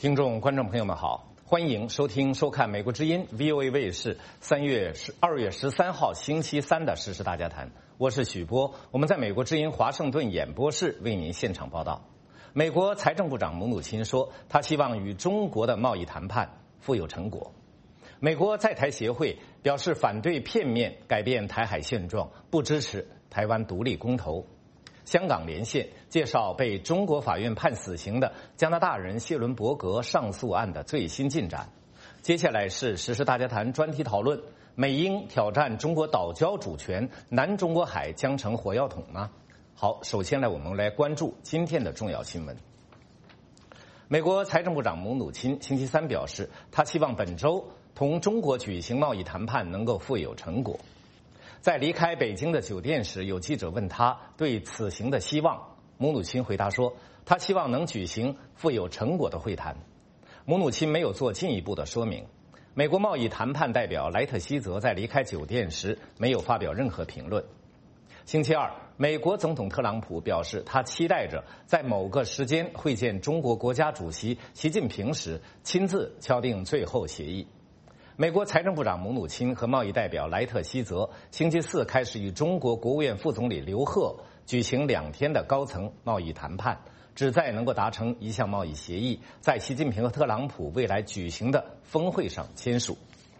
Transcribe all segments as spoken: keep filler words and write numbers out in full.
听众、观众朋友们好，欢迎收听、收看美国之音 V O A 卫视三月十二月十三号星期三的时事大家谈。我是许波，我们在美国之音华盛顿演播室为您现场报道。美国财政部长姆努钦说，他希望与中国的贸易谈判富有成果。美国在台协会表示反对片面改变台海现状，不支持台湾独立公投。香港连线介绍被中国法院判死刑的加拿大人谢伦伯格上诉案的最新进展。接下来是时事大家谈专题讨论：美英挑战中国岛礁主权，南中国海将成火药桶吗？好，首先来我们来关注今天的重要新闻。美国财政部长姆努钦星期三表示，他希望本周同中国举行贸易谈判能够富有成果。在离开北京的酒店时，有记者问他对此行的希望。姆努钦回答说，他希望能举行富有成果的会谈。姆努钦没有做进一步的说明。美国贸易谈判代表莱特希泽在离开酒店时没有发表任何评论。星期二，美国总统特朗普表示，他期待着在某个时间会见中国国家主席习近平时亲自敲定最后协议。美国财政部长姆努钦和贸易代表莱特希泽星期四开始与中国国务院副总理刘鹤举行两天的高层贸易谈判，旨在能够达成一项贸易协议，在习近平和特朗普未来举行的峰会上签署。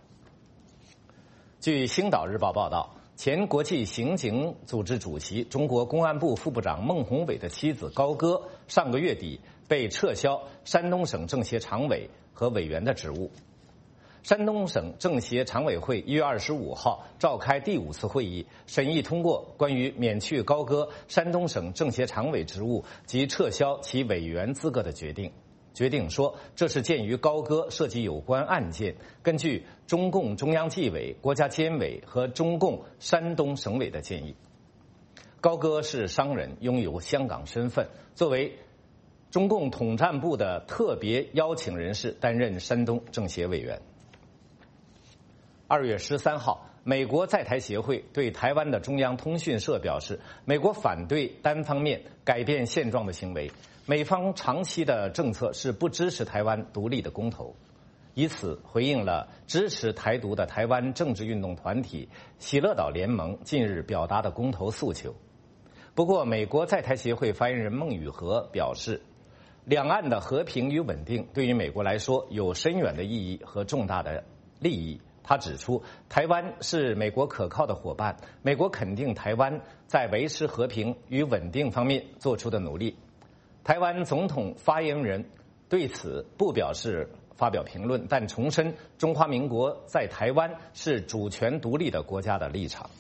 据《星岛日报》报道，前国际刑警组织主席、中国公安部副部长孟宏伟的妻子高歌上个月底被撤销山东省政协常委和委员的职务。山东省政协常委会一月二十五号召开第五次会议，审议通过关于免去高歌山东省政协常委职务及撤销其委员资格的决定。决定说，这是鉴于高歌涉及有关案件，根据中共中央纪委、国家监委和中共山东省委的建议。高歌是商人，拥有香港身份，作为中共统战部的特别邀请人士，担任山东政协委员。二月十三号，美国在台协会对台湾的中央通讯社表示，美国反对单方面改变现状的行为，美方长期的政策是不支持台湾独立的公投，以此回应了支持台独的台湾政治运动团体喜乐岛联盟近日表达的公投诉求。不过，美国在台协会发言人孟宇和表示，两岸的和平与稳定对于美国来说有深远的意义和重大的利益。他指出，台湾是美国可靠的伙伴，美国肯定台湾在维持和平与稳定方面做出的努力。台湾总统发言人对此不表示发表评论，但重申中华民国在台湾是主权独立的国家的立场。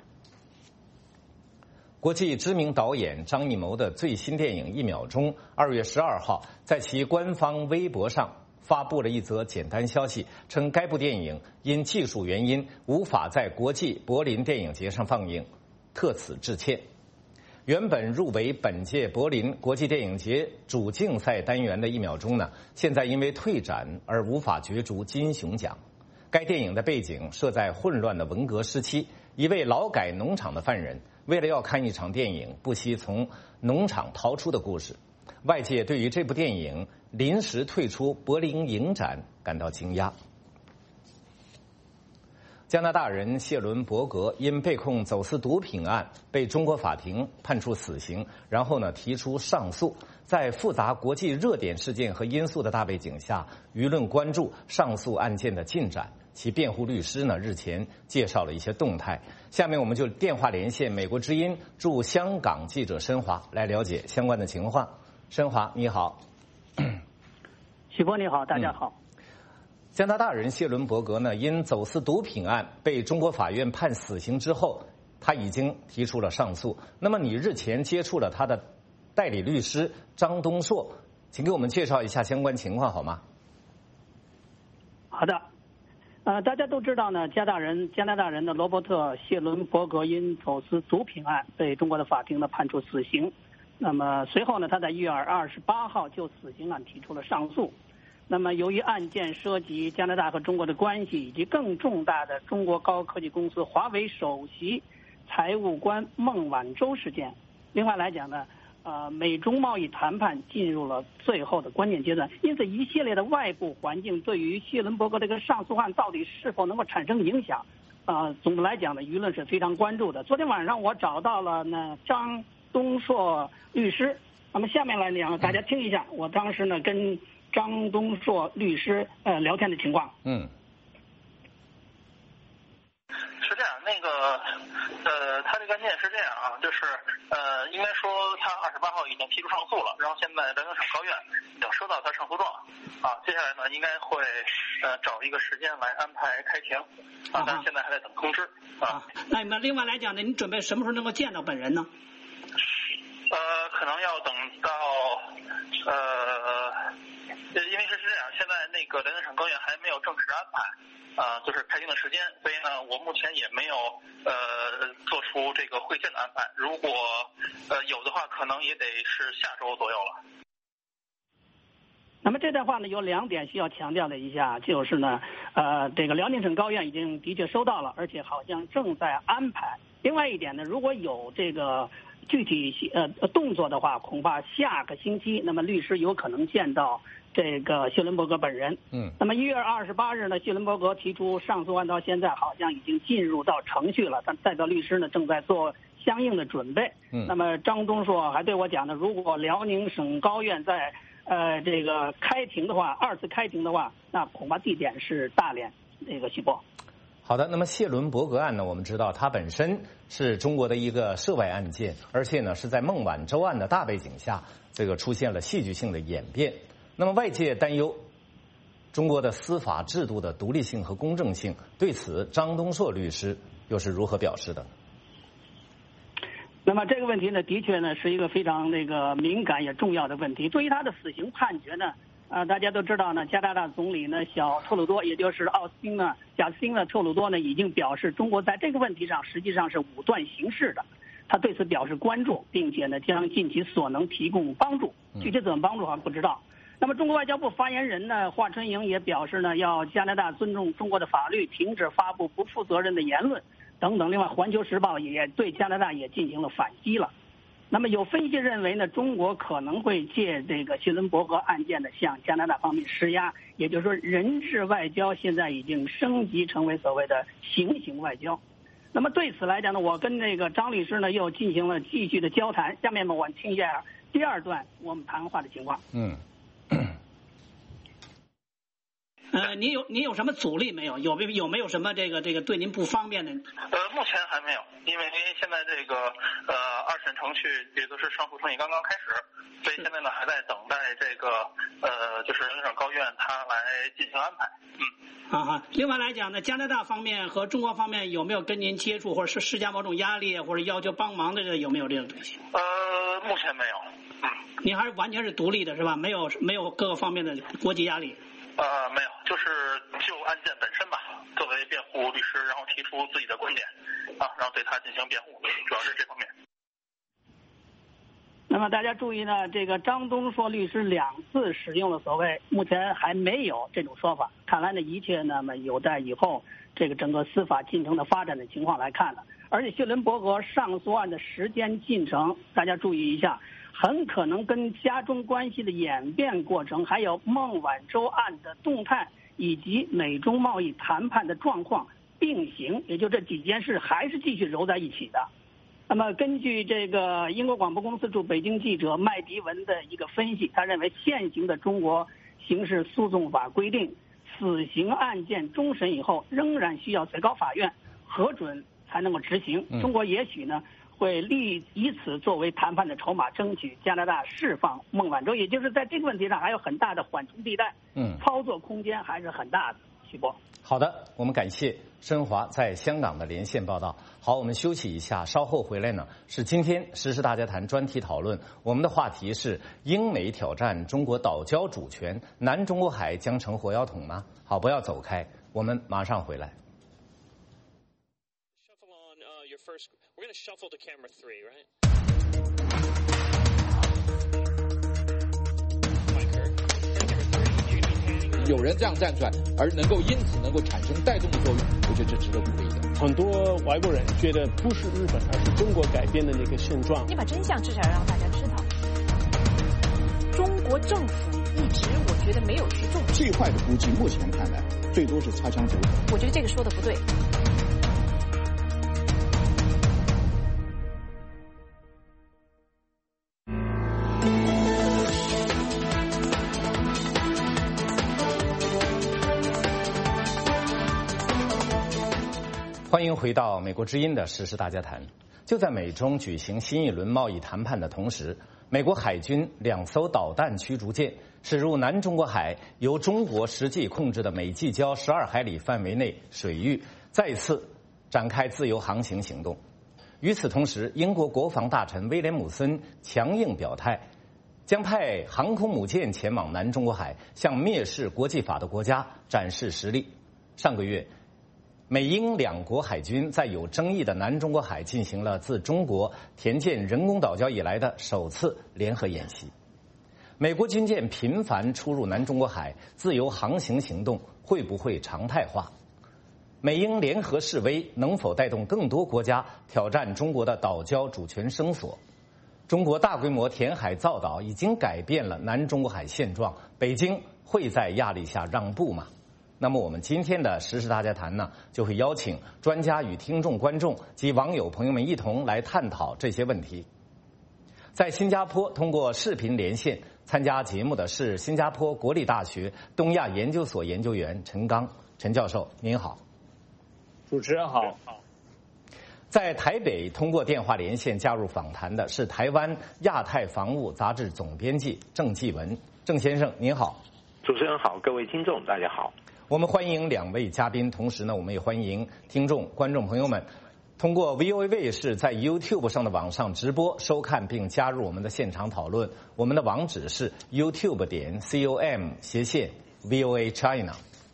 国际知名导演张艺谋的最新电影《一秒钟》二月十二号在其官方微博上发布了一则简单消息，称该部电影因技术原因无法在国际柏林电影节上放映，特此致歉。原本入围本届柏林国际电影节主竞赛单元的《一秒钟》呢，现在因为退展而无法角逐金熊奖。该电影的背景设在混乱的文革时期，一位劳改农场的犯人为了要看一场电影，不惜从农场逃出的故事。外界对于这部电影临时退出柏林影展感到惊讶。加拿大人谢伦伯格因被控走私毒品案被中国法庭判处死刑，然后呢提出上诉。在复杂国际热点事件和因素的大背景下，舆论关注上诉案件的进展。其辩护律师呢日前介绍了一些动态。下面我们就电话连线美国之音驻香港记者申华来了解相关的情况。申华，你好。 许波你好，大家好。 嗯、加拿大人谢伦伯格呢，因走私毒品案被中国法院判死刑之后，他已经提出了上诉。那么你日前接触了他的代理律师张东硕，请给我们介绍一下相关情况好吗？ 好的。呃，大家都知道呢，加拿大人加拿大人的罗伯特谢伦伯格因走私毒品案被中国的法庭呢判处死刑。那么随后呢，他在一月二十八号就死刑案提出了上诉。那么由于案件涉及加拿大和中国的关系，以及更重大的中国高科技公司华为首席财务官孟晚舟事件，另外来讲呢， 呃，美中贸易谈判进入了最后的关键阶段，因此一系列的外部环境对于谢伦伯格这个上诉案到底是否能够产生影响，呃，总的来讲呢，舆论是非常关注的。昨天晚上我找到了呢张东硕律师，那么下面来讲，大家听一下我当时呢跟张东硕律师呃聊天的情况。 嗯。 是这样，那个，呃，他这个案件是这样啊，就是呃，应该说他二十八号已经提出上诉了，然后现在辽宁省高院已经收到他上诉状，啊，接下来呢应该会呃找一个时间来安排开庭，啊，但是现在还在等通知啊。 那那另外来讲呢，你准备什么时候能够见到本人呢？ 呃，可能要等到呃，因为是是这样，现在那个辽宁省高院还没有正式安排。啊、呃，就是开庭的时间，所以呢，我目前也没有呃做出这个会见的安排。如果呃有的话，可能也得是下周左右了。 那么这段话呢，有两点需要强调的一下，就是呢，呃，这个辽宁省高院已经的确收到了，而且好像正在安排。另外一点呢，如果有这个具体呃动作的话，恐怕下个星期，那么律师有可能见到这个谢伦伯格本人。 嗯， 那么一月二十八日呢，谢伦伯格提出上诉案到现在好像已经进入到程序了，但代表律师呢正在做相应的准备。 嗯， 那么张东硕还对我讲呢，如果辽宁省高院在呃这个开庭的话，二次开庭的话，那恐怕地点是大连这个徐波。 好的，那么谢伦伯格案呢，我们知道它本身是中国的一个涉外案件，而且呢是在孟晚舟案的大背景下，这个出现了戏剧性的演变。那么外界担忧中国的司法制度的独立性和公正性，对此张东硕律师又是如何表示的？ 那么这个问题呢，的确呢是一个非常那个敏感也重要的问题。对于他的死刑判决呢，呃，大家都知道呢，加拿大总理呢小特鲁多，也就是奥斯汀呢，贾斯汀呢特鲁多呢已经表示，中国在这个问题上实际上是武断行事的。他对此表示关注，并且呢将尽其所能提供帮助。具体怎么帮助还不知道。那么中国外交部发言人呢华春莹也表示呢，要加拿大尊重中国的法律，停止发布不负责任的言论等等。另外，《环球时报》也对加拿大也进行了反击了。那么有分析认为呢，中国可能会借这个谢伦伯格案件呢向加拿大方面施压，也就是说，人质外交现在已经升级成为所谓的行刑外交。那么对此来讲呢，我跟那个张律师呢又进行了继续的交谈。下面呢，我听一下第二段我们谈话的情况。 嗯。 呃，您有您有什么阻力没有？有没有没有什么这个这个对您不方便的？ 呃，目前还没有，因为现在这个呃二审程序也都是上诉程序刚刚开始，所以现在呢还在等待这个呃就是辽宁省高院他来进行安排。嗯。 啊哈。另外来讲呢，加拿大方面和中国方面有没有跟您接触，或者是施加某种压力，或者要求帮忙的，这有没有这种东西？ 呃，目前没有。嗯。 您还是完全是独立的，是吧？没有没有各个方面的国际压力。 呃，没有，就是就案件本身吧，作为辩护律师，然后提出自己的观点，啊，然后对他进行辩护，主要是这方面。那么大家注意呢，这个张东硕律师两次使用了所谓目前还没有这种说法，看来呢一切呢么有待以后这个整个司法进程的发展的情况来看的。而且谢伦伯格上诉案的时间进程，大家注意一下，很可能跟加中关系的演变过程，还有孟晚舟案的动态，以及美中贸易谈判的状况并行，也就这几件事还是继续揉在一起的。那么根据这个英国广播公司驻北京记者麦迪文的一个分析，他认为现行的中国刑事诉讼法规定，死刑案件终审以后仍然需要最高法院核准才能够执行。中国也许呢会立以此作为谈判的筹码，争取加拿大释放孟晚舟，也就是在这个问题上还有很大的缓冲地带，嗯，操作空间还是很大的。徐波， 好的，我们感谢申华在香港的连线报道。好，我们休息一下，稍后回来呢是今天时事大家谈专题讨论，我们的话题是英美挑战中国岛礁主权，南中国海将成火药桶吗？好，不要走开，我们马上回来。 First, we're going to shuffle to camera three, right? Camera three. 有人这样站出来，而能够因此能够产生带动的作用，我觉得这值得鼓励的。 很多外国人觉得不是日本，而是中国改变的那个现状。 你把真相至少让大家知道。 政府一直我觉得没有去重视。 最坏的估计，目前看来最多是擦枪走火。 我觉得这个说的不对。 欢迎回到美国之音的时事大家谈。就在美中举行新一轮贸易谈判的同时，美国海军两艘导弹驱逐舰驶入南中国海由中国实际控制的美济礁十二海里范围内水域，再次展开自由航行行动。与此同时，英国国防大臣威廉姆森强硬表态，将派航空母舰前往南中国海，向蔑视国际法的国家展示实力。上个月，美英两国海军在有争议的南中国海进行了自中国填建人工岛礁以来的首次联合演习。美国军舰频繁出入南中国海，自由航行行动会不会常态化？美英联合示威能否带动更多国家挑战中国的岛礁主权声索？中国大规模填海造岛已经改变了南中国海现状，北京会在压力下让步吗？那么我们今天的时事大家谈呢，就会邀请专家与听众、观众及网友朋友们一同来探讨这些问题。在新加坡通过视频连线参加节目的是新加坡国立大学东亚研究所研究员陈刚，陈教授您好。 主持人好。 在台北通过电话连线加入访谈的是台湾亚太防务杂志总编辑郑继文，郑先生您好。 主持人好，各位听众大家好。 我们欢迎两位嘉宾，同时呢，我们也欢迎听众、观众朋友们通过 V O A 卫视在 YouTube 上的网上直播收看并加入我们的现场讨论。我们的网址是 YouTube 点 com 斜线 V O A China。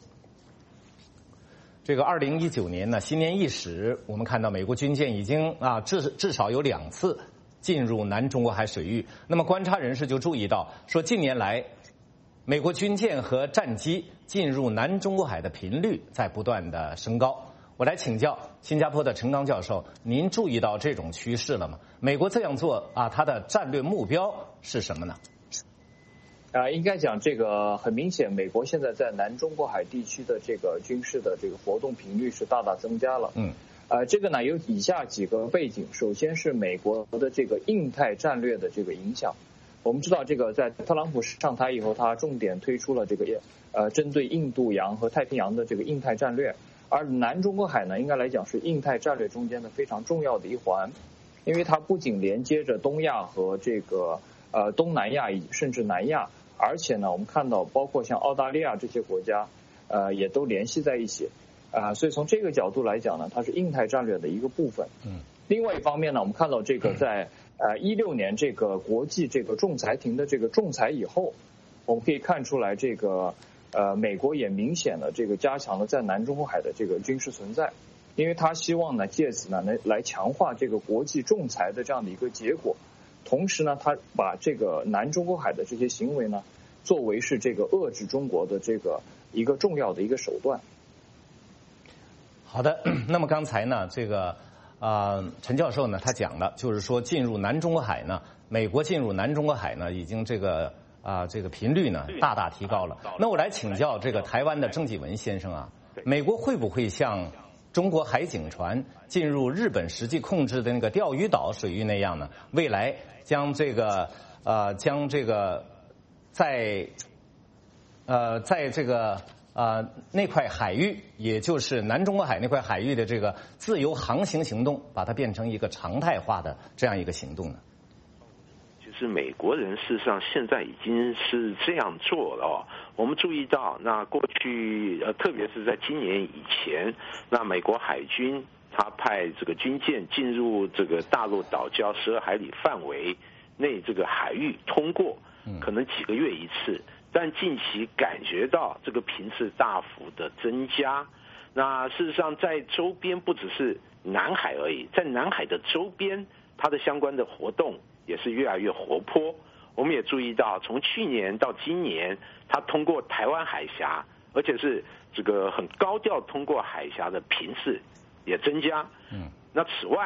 这个二零一九年呢，新年伊始，我们看到美国军舰已经啊至至少有两次进入南中国海水域。那么观察人士就注意到，说近年来美国军舰和战机进入南中国海的频率在不断的升高。我来请教新加坡的陈刚教授，您注意到这种趋势了吗？美国这样做啊，它的战略目标是什么呢？ 啊，应该讲这个很明显，美国现在在南中国海地区的这个军事的这个活动频率是大大增加了。嗯，呃，这个呢有以下几个背景，首先是美国的这个印太战略的这个影响。我们知道，这个在特朗普上台以后，他重点推出了这个呃针对印度洋和太平洋的这个印太战略，而南中国海呢，应该来讲是印太战略中间的非常重要的一环，因为它不仅连接着东亚和这个呃东南亚甚至南亚，而且呢，我们看到包括像澳大利亚这些国家，呃也都联系在一起，啊、呃，所以从这个角度来讲呢，它是印太战略的一个部分。嗯，另外一方面呢，我们看到这个在呃，一六年这个国际这个仲裁庭的这个仲裁以后，我们可以看出来，这个呃，美国也明显的这个加强了在南中国海的这个军事存在，因为他希望呢，借此呢来来强化这个国际仲裁的这样的一个结果，同时呢，他把这个南中国海的这些行为呢，作为是这个遏制中国的这个一个重要的一个手段。 好的，那么刚才呢，这个。啊、呃，陈教授呢，他讲了，就是说进入南中国海呢，美国进入南中国海呢，已经这个啊、呃、这个频率呢大大提高了。那我来请教这个台湾的郑继文先生啊，美国会不会像中国海警船进入日本实际控制的那个钓鱼岛水域那样呢？未来将这个呃将这个在呃在这个。呃，那块海域，也就是南中国海那块海域的这个自由航行行动，把它变成一个常态化的这样一个行动呢？ 其实美国人事实上现在已经是这样做了哦。我们注意到，那过去呃，特别是在今年以前，那美国海军他派这个军舰进入这个大陆岛礁十二海里范围内这个海域通过，可能几个月一次。但近期感觉到这个频次大幅的增加，那事实上在周边不只是南海而已，在南海的周边，它的相关的活动也是越来越活泼。我们也注意到，从去年到今年，它通过台湾海峡，而且是这个很高调通过海峡的频次也增加。嗯，那此外，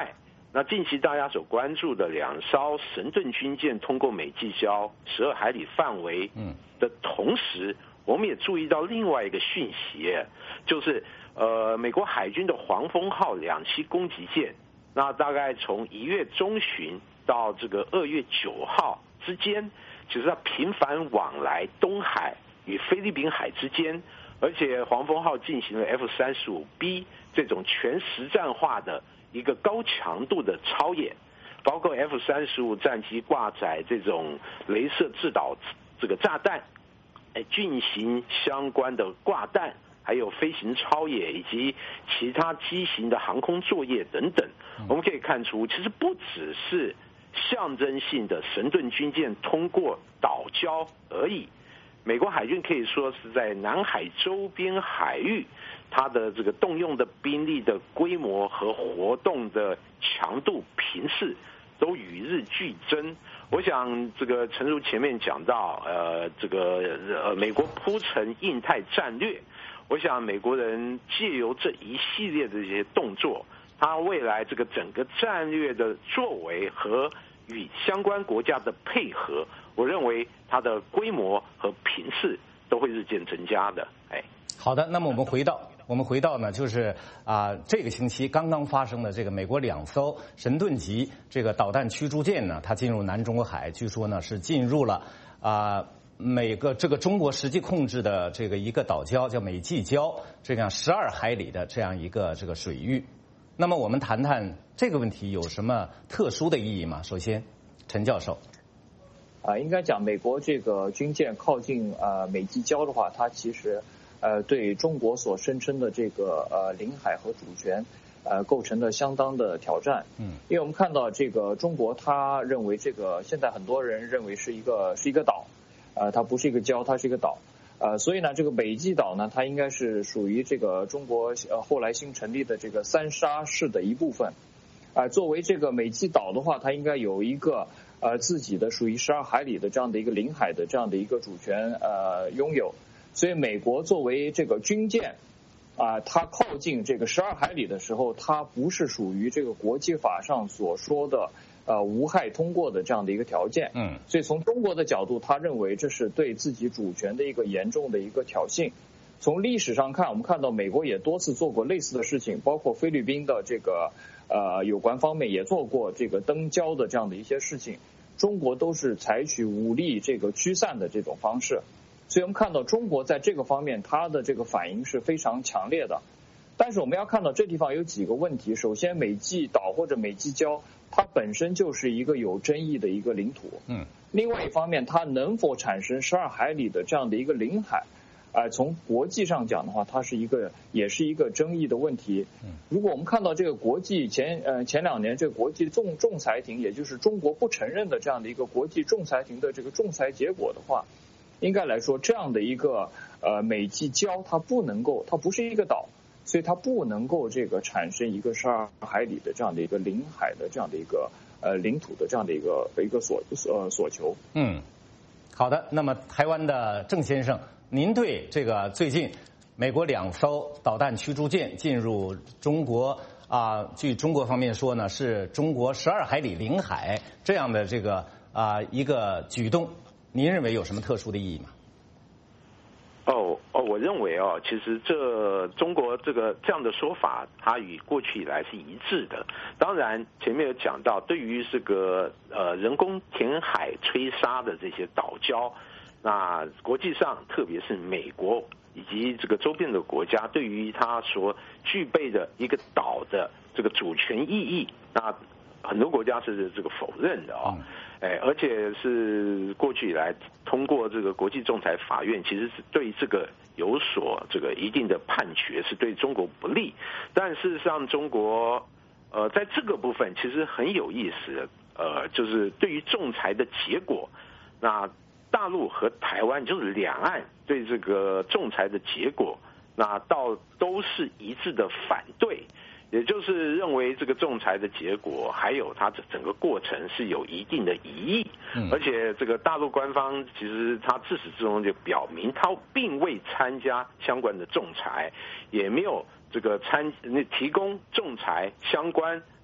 那近期大家所关注的两艘神盾军舰通过美济礁十二海里范围的同时，我们也注意到另外一个讯息，就是呃美国海军的黄蜂号两栖攻击舰，那大概从一月中旬到这个二月九号之间，其实它频繁往来东海与菲律宾海之间，而且黄蜂号进行了 F 三十五 B 这种全实战化的一个高强度的操演，包括 F 三十五 战机挂载这种雷射制导这个炸弹，进行相关的挂弹，还有飞行操演以及其他机型的航空作业等等。我们可以看出，其实不只是象征性的神盾军舰通过岛礁而已，美国海军可以说是在南海周边海域，它的这个动用的兵力的规模和活动的强度频次都与日俱增。我想这个诚如前面讲到，呃，这个呃美国铺陈印太战略，我想美国人借由这一系列的这些动作，他未来这个整个战略的作为和与相关国家的配合，我认为它的规模和频次都会日渐增加的。哎， 好的，那么我们回到。我们回到呢，就是啊，这个星期刚刚发生的这个美国两艘神盾级这个导弹驱逐舰呢，它进入南中国海，据说呢是进入了啊每个这个中国实际控制的这个一个岛礁叫美济礁这样十二海里的这样一个这个水域。那么我们谈谈这个问题有什么特殊的意义吗？首先，陈教授。 啊，应该讲美国这个军舰靠近呃美济礁的话，它其实。呃，对中国所声称的这个呃领海和主权，呃，构成了相当的挑战。嗯，因为我们看到这个中国，他认为这个现在很多人认为是一个是一个岛，呃，它不是一个礁，它是一个岛。呃，所以呢，这个美济岛呢，它应该是属于这个中国呃后来新成立的这个三沙市的一部分。啊、呃，作为这个美济岛的话，它应该有一个呃自己的属于十二海里的这样的一个领海的这样的一个主权呃拥有。所以美国作为这个军舰，啊、呃，它靠近这个十二海里的时候，它不是属于这个国际法上所说的呃无害通过的这样的一个条件。嗯，所以从中国的角度，他认为这是对自己主权的一个严重的一个挑衅。从历史上看，我们看到美国也多次做过类似的事情，包括菲律宾的这个呃有关方面也做过这个登礁的这样的一些事情，中国都是采取武力这个驱散的这种方式。所以我们看到中国在这个方面它的这个反应是非常强烈的，但是我们要看到这地方有几个问题。首先，美济岛或者美济礁它本身就是一个有争议的一个领土，嗯，另外一方面，它能否产生十二海里的这样的一个领海，呃，从国际上讲的话，它是一个也是一个争议的问题。如果我们看到这个国际前呃前两年这个国际仲仲裁庭，也就是中国不承认的这样的一个国际仲裁庭的这个仲裁结果的话，应该来说，这样的一个呃美济礁，它不能够，它不是一个岛，所以它不能够这个产生一个十二海里的这样的一个领海的这样的一个呃领土的这样的一个一个所所所求。 嗯，好的。那么台湾的郑先生，您对这个最近美国两艘导弹驱逐舰进入中国啊、呃，据中国方面说呢，是中国十二海里领海这样的这个啊、呃、一个举动。您认为有什么特殊的意义吗？ 哦哦，我认为哦，其实这中国这个这样的说法，它与过去以来是一致的。当然，前面有讲到，对于这个呃人工填海吹沙的这些岛礁，那国际上特别是美国以及这个周边的国家，对于它所具备的一个岛的这个主权意义，那很多国家是这个否认的啊、哦。哎，而且是过去以来通过这个国际仲裁法院，其实是对这个有所这个一定的判决，是对中国不利。但事实上，中国呃在这个部分其实很有意思，呃，就是对于仲裁的结果，那大陆和台湾就是两岸对这个仲裁的结果，那到都是一致的反对。也就是认为这个仲裁的结果，还有它整整个过程是有一定的疑义，嗯、而且这个大陆官方其实他自始至终就表明，他并未参加相关的仲裁，也没有这个参提供仲裁相关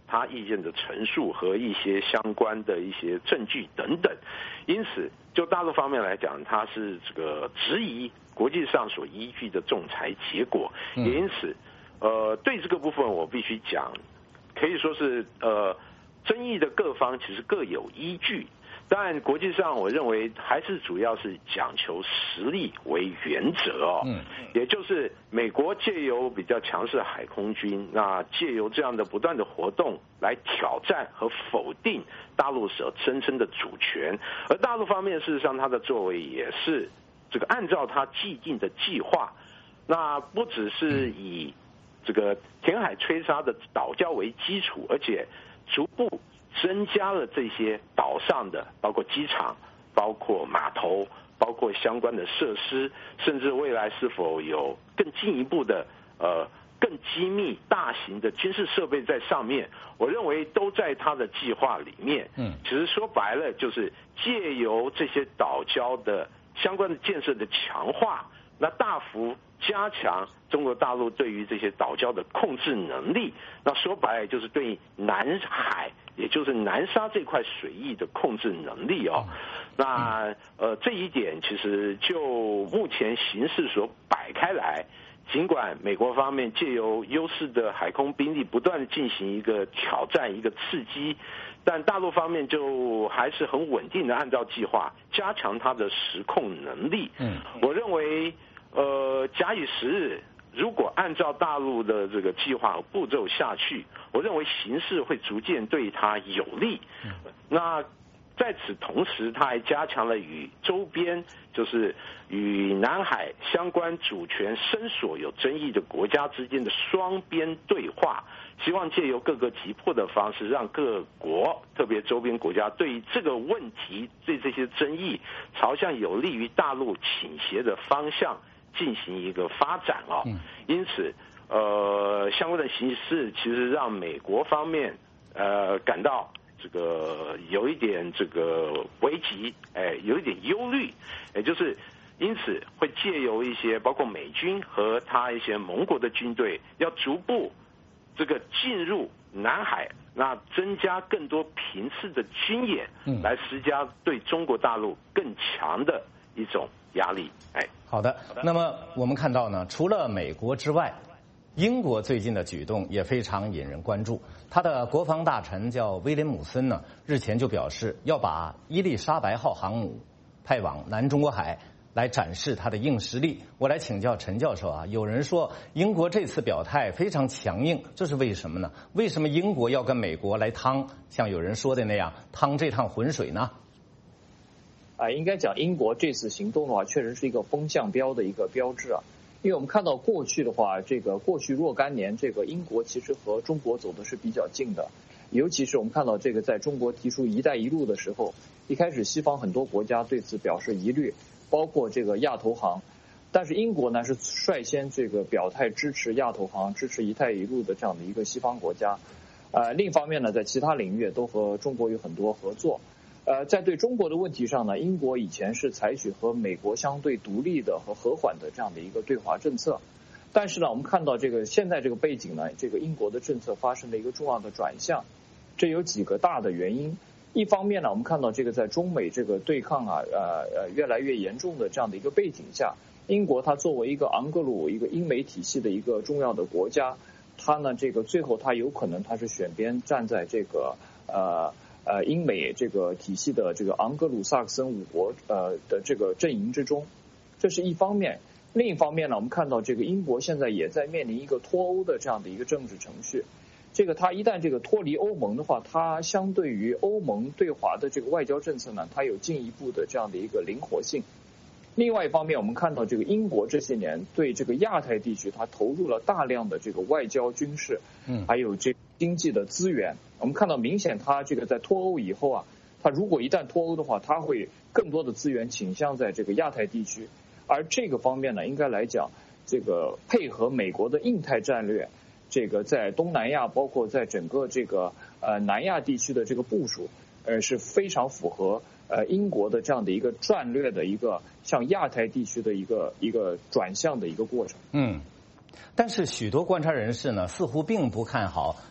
他意见的陈述和一些相关的一些证据等等。因此，就大陆方面来讲，他是这个质疑国际上所依据的仲裁结果，也因此，呃，对这个部分我必须讲，可以说是呃，争议的各方其实各有依据。当然，国际上我认为还是主要是讲求实力为原则哦，嗯，也就是美国借由比较强势的海空军，那借由这样的不断的活动来挑战和否定大陆所声称的主权，而大陆方面事实上他的作为也是这个按照他既定的计划，那不只是以这个填海吹沙的岛礁为基础，而且逐步增加了这些岛上的包括机场、包括码头、包括相关的设施，甚至未来是否有更进一步的呃更机密大型的军事设备在上面，我认为都在他的计划里面。嗯，其实说白了就是借由这些岛礁的相关的建设的强化，那大幅加强中国大陆对于这些岛礁的控制能力，那说白了就是对南海，也就是南沙这块水域的控制能力哦。那呃这一点其实就目前形势所摆开来，尽管美国方面借由优势的海空兵力不断的进行一个挑战、一个刺激，但大陆方面就还是很稳定的按照计划加强它的实控能力。嗯，我认为呃假以时日，如果按照大陆的这个计划和步骤下去，我认为形势会逐渐对它有利。那在此同时，他还加强了与周边，就是与南海相关主权深索有争议的国家之间的双边对话，希望借由各个急迫的方式，让各国，特别周边国家，对于这个问题、对这些争议，朝向有利于大陆倾斜的方向进行一个发展啊。因此，呃，相关的形势其实让美国方面呃感到这个有一点这个危急，哎，有一点忧虑，也就是因此会借由一些包括美军和他一些盟国的军队，要逐步这个进入南海，那增加更多频次的军演，来施加对中国大陆更强的一种压力。哎， 好的。那么我们看到呢，除了美国之外，英国最近的举动也非常引人关注。他的国防大臣叫威廉姆森呢，日前就表示要把伊丽莎白号航母派往南中国海，来展示他的硬实力。我来请教陈教授啊，有人说英国这次表态非常强硬，这是为什么呢？为什么英国要跟美国来趟，像有人说的那样趟这趟浑水呢？ 啊，应该讲英国这次行动的话，确实是一个风向标的一个标志啊。因为我们看到过去的话，这个过去若干年，这个英国其实和中国走的是比较近的，尤其是我们看到这个在中国提出“一带一路”的时候，一开始西方很多国家对此表示疑虑，包括这个亚投行，但是英国呢是率先这个表态支持亚投行、支持“一带一路”的这样的一个西方国家。呃，另一方面呢，在其他领域也都和中国有很多合作。呃，在对中国的问题上呢，英国以前是采取和美国相对独立的和和缓的这样的一个对华政策，但是呢，我们看到这个现在这个背景呢，这个英国的政策发生了一个重要的转向，这有几个大的原因。一方面呢，我们看到这个在中美这个对抗啊，呃呃越来越严重的这样的一个背景下，英国它作为一个昂格鲁一个英美体系的一个重要的国家，它呢这个最后它有可能它是选边站在这个呃。呃，英美这个体系的这个昂格鲁萨克森五国呃的这个阵营之中，这是一方面。另一方面呢，我们看到这个英国现在也在面临一个脱欧的这样的一个政治程序。这个它一旦这个脱离欧盟的话，它相对于欧盟对华的这个外交政策呢，它有进一步的这样的一个灵活性。另外一方面，我们看到这个英国这些年对这个亚太地区，它投入了大量的这个外交、军事，嗯，还有这经济的资源。我们看到明显，它这个在脱欧以后啊，它如果一旦脱欧的话，它会更多的资源倾向在这个亚太地区，而这个方面呢，应该来讲，这个配合美国的印太战略，这个在东南亚，包括在整个这个呃南亚地区的这个部署，呃是非常符合呃英国的这样的一个战略的一个向亚太地区的一个一个转向的一个过程。 嗯，但是许多观察人士呢，似乎并不看好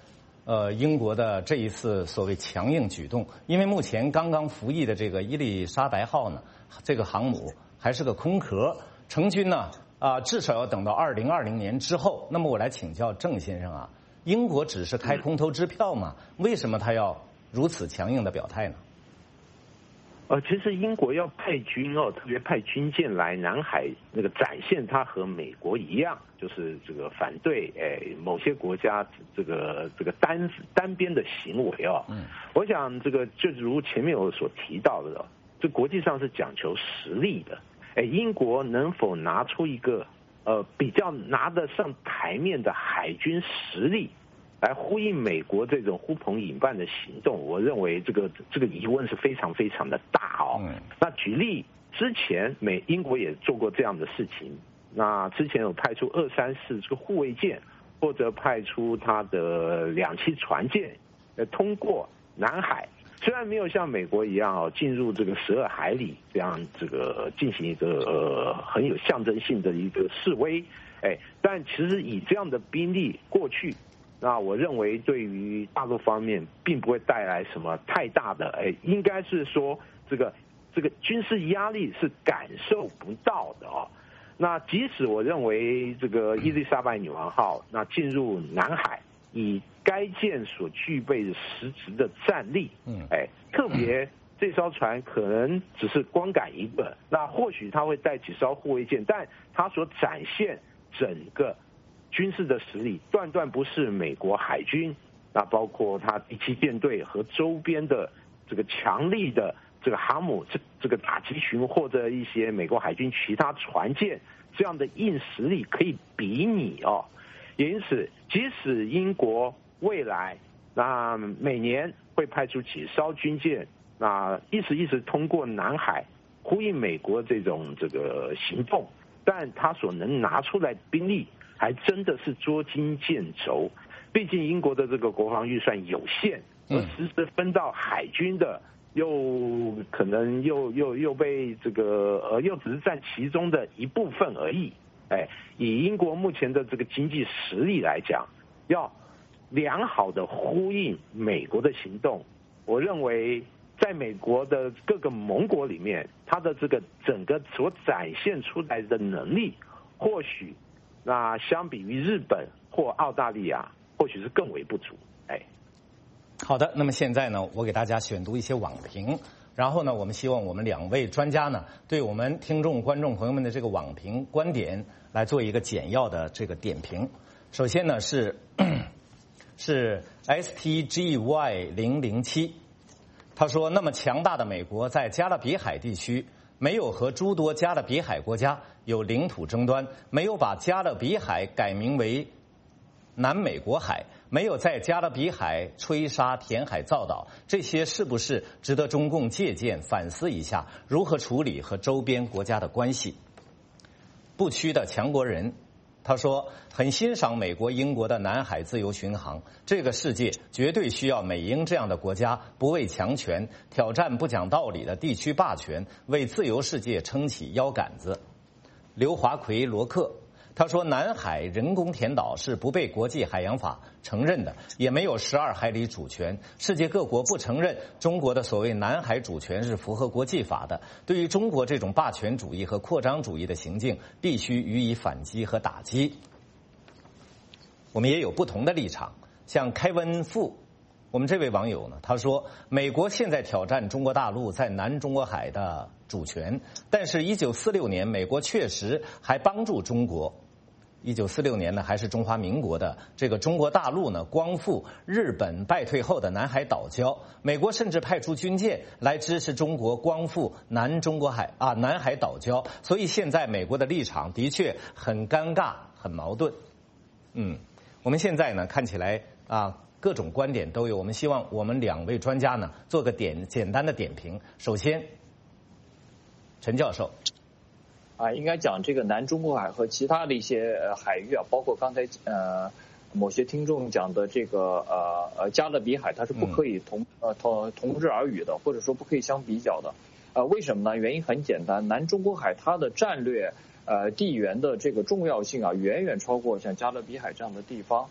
呃英国的这一次所谓强硬举动，因为目前刚刚服役的这个伊丽莎白号呢，这个航母还是个空壳，成军呢啊、呃、至少要等到二零二零年之后。那么我来请教郑先生啊，英国只是开空头支票吗？为什么他要如此强硬的表态呢？ 呃，其实英国要派军哦，特别派军舰来南海，那个展现它和美国一样，就是这个反对哎某些国家这个这个单单边的行为哦。嗯，我想这个就如前面我所提到的，这国际上是讲求实力的。哎，英国能否拿出一个呃比较拿得上台面的海军实力？来呼应美国这种呼朋引伴的行动，我认为这个这个疑问是非常非常的大哦。嗯、那举例之前美英国也做过这样的事情，那之前有派出二三四这个护卫舰，或者派出它的两栖船舰，呃，通过南海，虽然没有像美国一样哦进入这个十二海里这样这个进行一个呃很有象征性的一个示威，哎，但其实以这样的兵力过去。那我认为对于大陆方面并不会带来什么太大的，哎，应该是说这个这个军事压力是感受不到的哦。那即使我认为这个伊丽莎白女王号那进入南海，以该舰所具备的实质的战力，嗯，哎，特别这艘船可能只是光杆一个，那或许它会带几艘护卫舰，但它所展现整个军事的实力断断不是美国海军，那包括它第七舰队和周边的这个强力的这个航母这这个打击群或者一些美国海军其他船舰这样的硬实力可以比拟哦。也因此，即使英国未来那每年会派出几艘军舰，那一时一时通过南海呼应美国这种这个行动，但它所能拿出来兵力还真的是捉襟见肘，毕竟英国的这个国防预算有限，而实时分到海军的又可能又又又被这个呃又只是占其中的一部分而已。哎，以英国目前的这个经济实力来讲，要良好的呼应美国的行动，我认为在美国的各个盟国里面，它的这个整个所展现出来的能力，或许。那相比于日本或澳大利亚，或许是更为不足。哎， 好的，那么现在呢，我给大家选读一些网评，然后呢，我们希望我们两位专家呢，对我们听众、观众朋友们的这个网评观点来做一个简要的这个点评。首先呢是是 S T G Y 零零七，他说，那么强大的美国在加勒比海地区。没有和诸多加勒比海国家有领土争端，没有把加勒比海改名为南美国海，没有在加勒比海吹沙填海造岛，这些是不是值得中共借鉴反思一下，如何处理和周边国家的关系？不屈的强国人他说，很欣赏美国、英国的南海自由巡航。这个世界绝对需要美英这样的国家，不畏强权，挑战不讲道理的地区霸权，为自由世界撑起腰杆子。刘华奎罗克他说，南海人工填岛是不被国际海洋法承认的，也没有十二海里主权。世界各国不承认中国的所谓南海主权是符合国际法的。对于中国这种霸权主义和扩张主义的行径，必须予以反击和打击。我们也有不同的立场，像开文富，我们这位网友呢，他说，美国现在挑战中国大陆在南中国海的主权，但是一九四六年美国确实还帮助中国。一九四六年呢，还是中华民国的这个中国大陆呢，光复日本败退后的南海岛礁，美国甚至派出军舰来支持中国光复南中国海啊南海岛礁，所以现在美国的立场的确很尴尬、很矛盾。嗯，我们现在呢看起来啊各种观点都有，我们希望我们两位专家呢做个点简单的点评。首先，陈教授。 啊，应该讲这个南中国海和其他的一些海域啊，包括刚才呃某些听众讲的这个呃呃加勒比海，它是不可以同呃同同日而语的，或者说不可以相比较的。呃，为什么呢？原因很简单，南中国海它的战略呃地缘的这个重要性啊，远远超过像加勒比海这样的地方。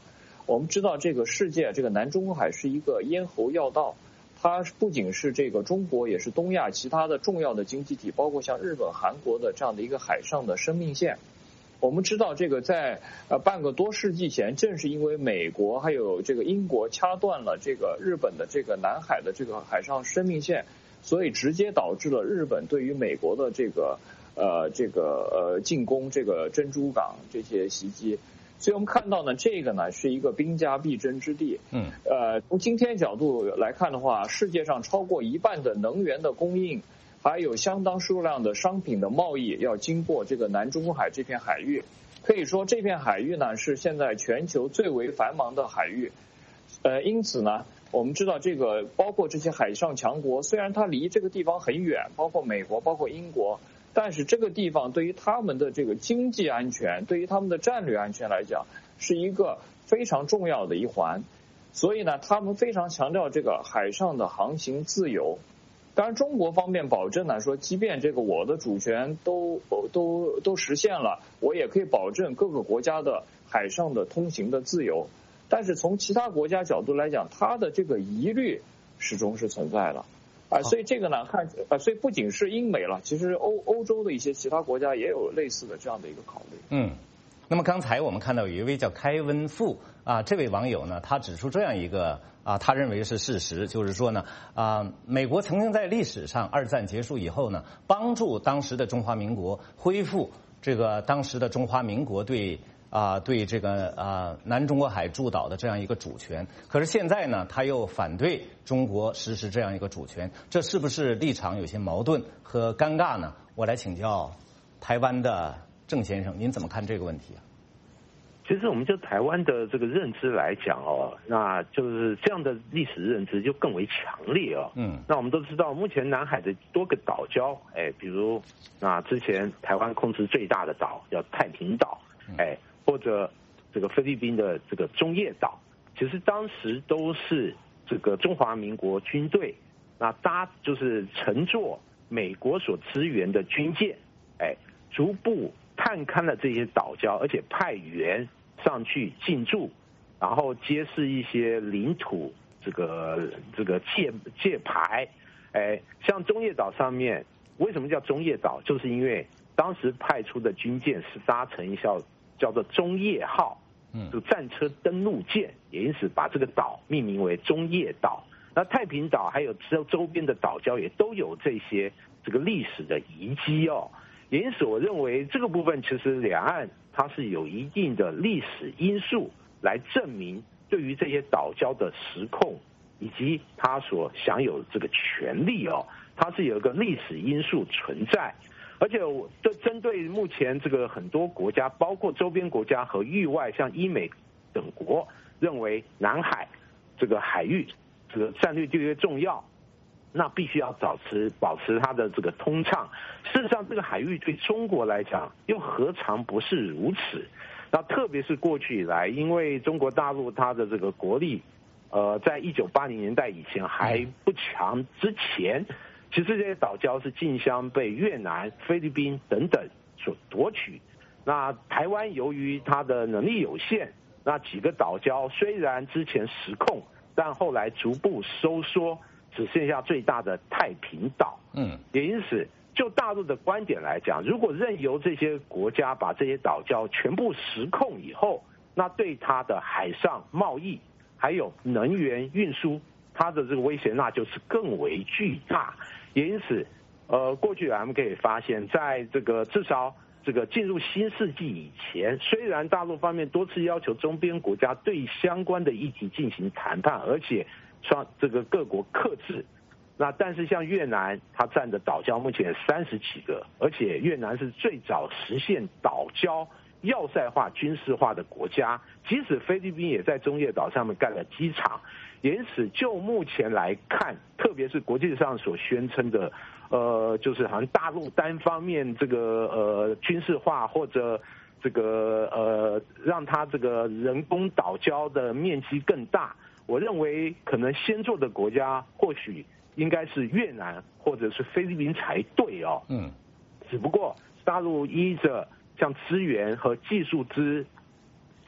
我们知道这个世界，这个南中国海是一个咽喉要道，它不仅是这个中国，也是东亚其他的重要的经济体，包括像日本、韩国的这样的一个海上的生命线。我们知道，这个在呃半个多世纪前，正是因为美国还有这个英国掐断了这个日本的这个南海的这个海上生命线，所以直接导致了日本对于美国的这个呃这个呃进攻这个珍珠港这些袭击。所以我们看到呢，这个呢是一个兵家必争之地。嗯，呃，从今天角度来看的话，世界上超过一半的能源的供应，还有相当数量的商品的贸易要经过这个南中国海这片海域。可以说，这片海域呢是现在全球最为繁忙的海域。呃，因此呢，我们知道这个包括这些海上强国，虽然它离这个地方很远，包括美国，包括英国。但是这个地方对于他们的这个经济安全，对于他们的战略安全来讲，是一个非常重要的一环。所以呢，他们非常强调这个海上的航行自由。当然，中国方面保证呢，说即便这个我的主权都都都实现了，我也可以保证各个国家的海上的通行的自由。但是从其他国家角度来讲，它的这个疑虑始终是存在的。啊，所以这个呢，看啊，所以不仅是英美了，其实欧欧洲的一些其他国家也有类似的这样的一个考虑。 嗯，那么刚才我们看到有一位叫开温富啊，这位网友呢，他指出这样一个啊，他认为是事实，就是说呢啊，美国曾经在历史上二战结束以后呢，帮助当时的中华民国恢复这个当时的中华民国对。啊，对这个啊南中国海诸岛的这样一个主权，可是现在呢，他又反对中国实施这样一个主权，这是不是立场有些矛盾和尴尬呢？我来请教台湾的郑先生，您怎么看这个问题啊？ 其实我们就台湾的这个认知来讲哦，那就是这样的历史认知就更为强烈哦。嗯，那我们都知道，目前南海的多个岛礁，哎，比如那之前台湾控制最大的岛叫太平岛，哎。或者这个菲律宾的这个中业岛，其实当时都是这个中华民国军队那搭就是乘坐美国所支援的军舰，哎，逐步探勘了这些岛礁，而且派员上去进驻，然后揭示一些领土这个这个界界牌，哎，像中业岛上面为什么叫中业岛，就是因为当时派出的军舰是搭乘一艘叫做中业号，这个战车登陆舰，也因此把这个岛命名为中业岛。那太平岛还有周周边的岛礁也都有这些这个历史的遗迹哦。也因此，我认为这个部分其实两岸它是有一定的历史因素来证明对于这些岛礁的实控以及它所享有的这个权利哦，它是有一个历史因素存在。而且，这针对目前这个很多国家，包括周边国家和域外，像英美等国，认为南海这个海域这个战略地位重要，那必须要保持保持它的这个通畅。事实上，这个海域对中国来讲，又何尝不是如此？那特别是过去以来，因为中国大陆它的这个国力，呃，在一九八零年代以前还不强之前。其实这些岛礁是竞相被越南、菲律宾等等所夺取。那台湾由于它的能力有限，那几个岛礁虽然之前实控，但后来逐步收缩，只剩下最大的太平岛。嗯，也因此，就大陆的观点来讲，如果任由这些国家把这些岛礁全部实控以后，那对它的海上贸易还有能源运输，它的这个威胁那就是更为巨大。也因此，呃，过去我们可以发现，在这个至少这个进入新世纪以前，虽然大陆方面多次要求周边国家对相关的议题进行谈判，而且双这个各国克制，那但是像越南，它占的岛礁目前三十几个，而且越南是最早实现岛礁要塞化、军事化的国家，即使菲律宾也在中业岛上面盖了机场。因此，就目前来看，特别是国际上所宣称的，呃，就是好像大陆单方面这个呃军事化或者这个呃让它这个人工岛礁的面积更大，我认为可能先做的国家或许应该是越南或者是菲律宾才对哦。嗯，只不过大陆依着像资源和技术之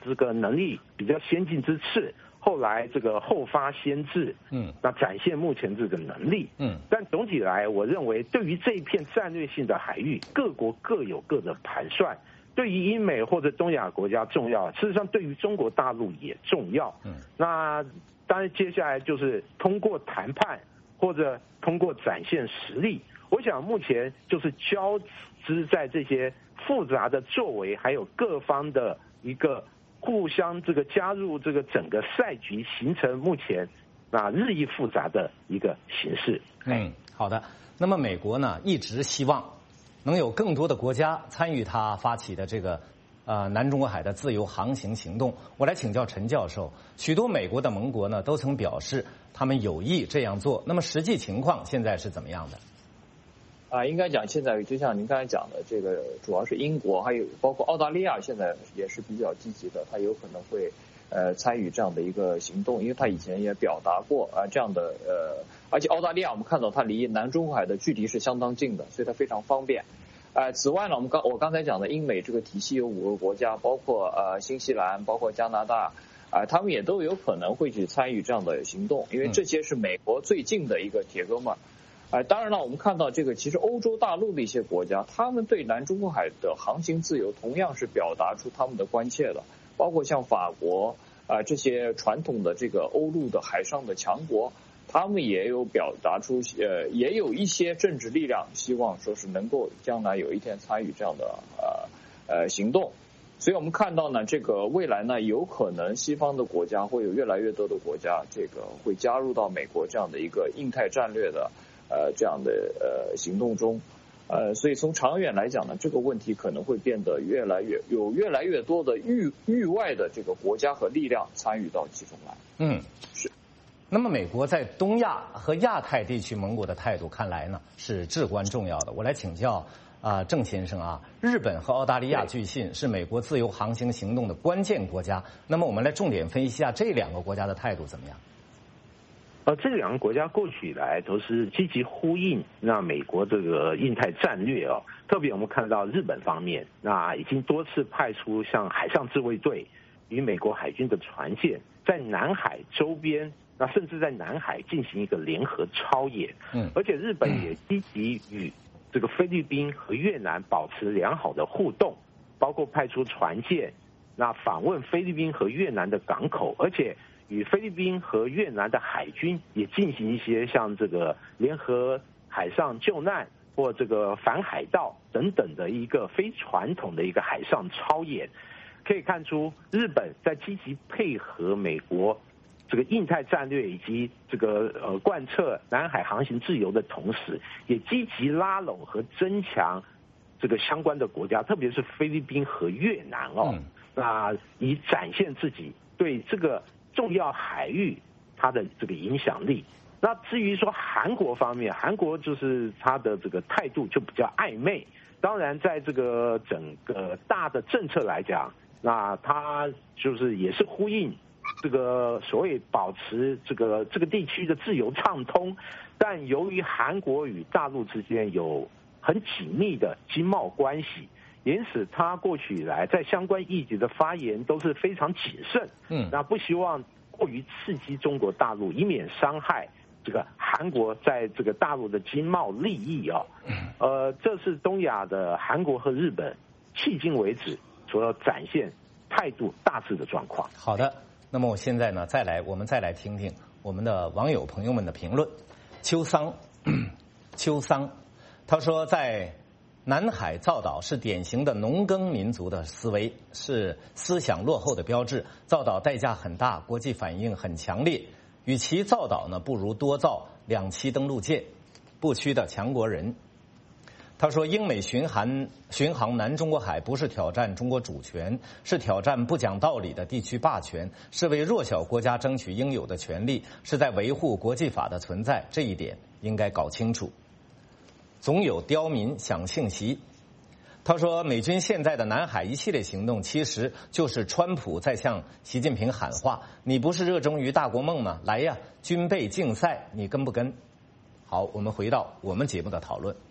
这个能力比较先进之次，后来这个后发先至，嗯，那展现目前这个能力，嗯，但总体来，我认为对于这一片战略性的海域，各国各有各的盘算。对于英美或者东亚国家重要，事实上对于中国大陆也重要。嗯，那当然接下来就是通过谈判或者通过展现实力。我想目前就是交织在这些复杂的作为，还有各方的一个互相这个加入这个整个赛局，形成目前啊日益复杂的一个形势。 嗯，好的。那么美国呢，一直希望能有更多的国家参与他发起的这个呃南中国海的自由航行行动。我来请教陈教授，许多美国的盟国呢都曾表示他们有意这样做，那么实际情况现在是怎么样的？ 啊，应该讲现在就像您刚才讲的，这个主要是英国，还有包括澳大利亚，现在也是比较积极的，它有可能会呃参与这样的一个行动，因为它以前也表达过啊这样的呃，而且澳大利亚我们看到它离南中国海的距离是相当近的，所以它非常方便。呃，此外呢，我们刚我刚才讲的英美这个体系有五个国家，包括呃新西兰，包括加拿大，啊、呃，他们也都有可能会去参与这样的行动，因为这些是美国最近的一个铁哥们。啊、呃，当然了，我们看到这个其实欧洲大陆的一些国家，他们对南中国海的航行自由同样是表达出他们的关切的，包括像法国啊、呃、这些传统的这个欧陆的海上的强国。他们也有表达出，呃，也有一些政治力量希望说是能够将来有一天参与这样的呃呃行动，所以我们看到呢，这个未来呢，有可能西方的国家会有越来越多的国家，这个会加入到美国这样的一个印太战略的呃这样的呃行动中，呃，所以从长远来讲呢，这个问题可能会变得越来越有越来越多的域域外的这个国家和力量参与到其中来。 嗯，是。那么，美国在东亚和亚太地区盟国的态度，看来呢是至关重要的。我来请教啊、呃，郑先生啊，日本和澳大利亚据信是美国自由航行行动的关键国家。那么，我们来重点分析一下这两个国家的态度怎么样？ 呃，这两个国家过去以来都是积极呼应那美国这个印太战略哦。特别我们看到日本方面，那已经多次派出像海上自卫队与美国海军的船舰在南海周边。那甚至在南海进行一个联合操演，嗯，而且日本也积极与这个菲律宾和越南保持良好的互动，包括派出船舰，那访问菲律宾和越南的港口，而且与菲律宾和越南的海军也进行一些像这个联合海上救难或这个反海盗等等的一个非传统的一个海上操演，可以看出日本在积极配合美国这个印太战略以及这个呃贯彻南海航行自由的同时，也积极拉拢和增强这个相关的国家，特别是菲律宾和越南哦，嗯、那以展现自己对这个重要海域它的这个影响力。那至于说韩国方面，韩国就是它的这个态度就比较暧昧。当然，在这个整个大的政策来讲，那它就是也是呼应。这个所谓保持这个这个地区的自由畅通，但由于韩国与大陆之间有很紧密的经贸关系，因此他过去以来在相关议题的发言都是非常谨慎，嗯，那不希望过于刺激中国大陆，以免伤害这个韩国在这个大陆的经贸利益啊，呃，这是东亚的韩国和日本迄今为止所要展现态度大致的状况。 好的。那么我现在呢，再来我们再来听听我们的网友朋友们的评论。秋桑，秋桑，他说在南海造岛是典型的农耕民族的思维，是思想落后的标志。造岛代价很大，国际反应很强烈。与其造岛呢，不如多造两栖登陆舰，不屈的强国人。他说，英美巡航巡航南中国海不是挑战中国主权，是挑战不讲道理的地区霸权，是为弱小国家争取应有的权利，是在维护国际法的存在，这一点应该搞清楚。总有刁民想信息。他说，美军现在的南海一系列行动，其实就是川普在向习近平喊话：你不是热衷于大国梦吗？来呀，军备竞赛，你跟不跟？好，我们回到我们节目的讨论。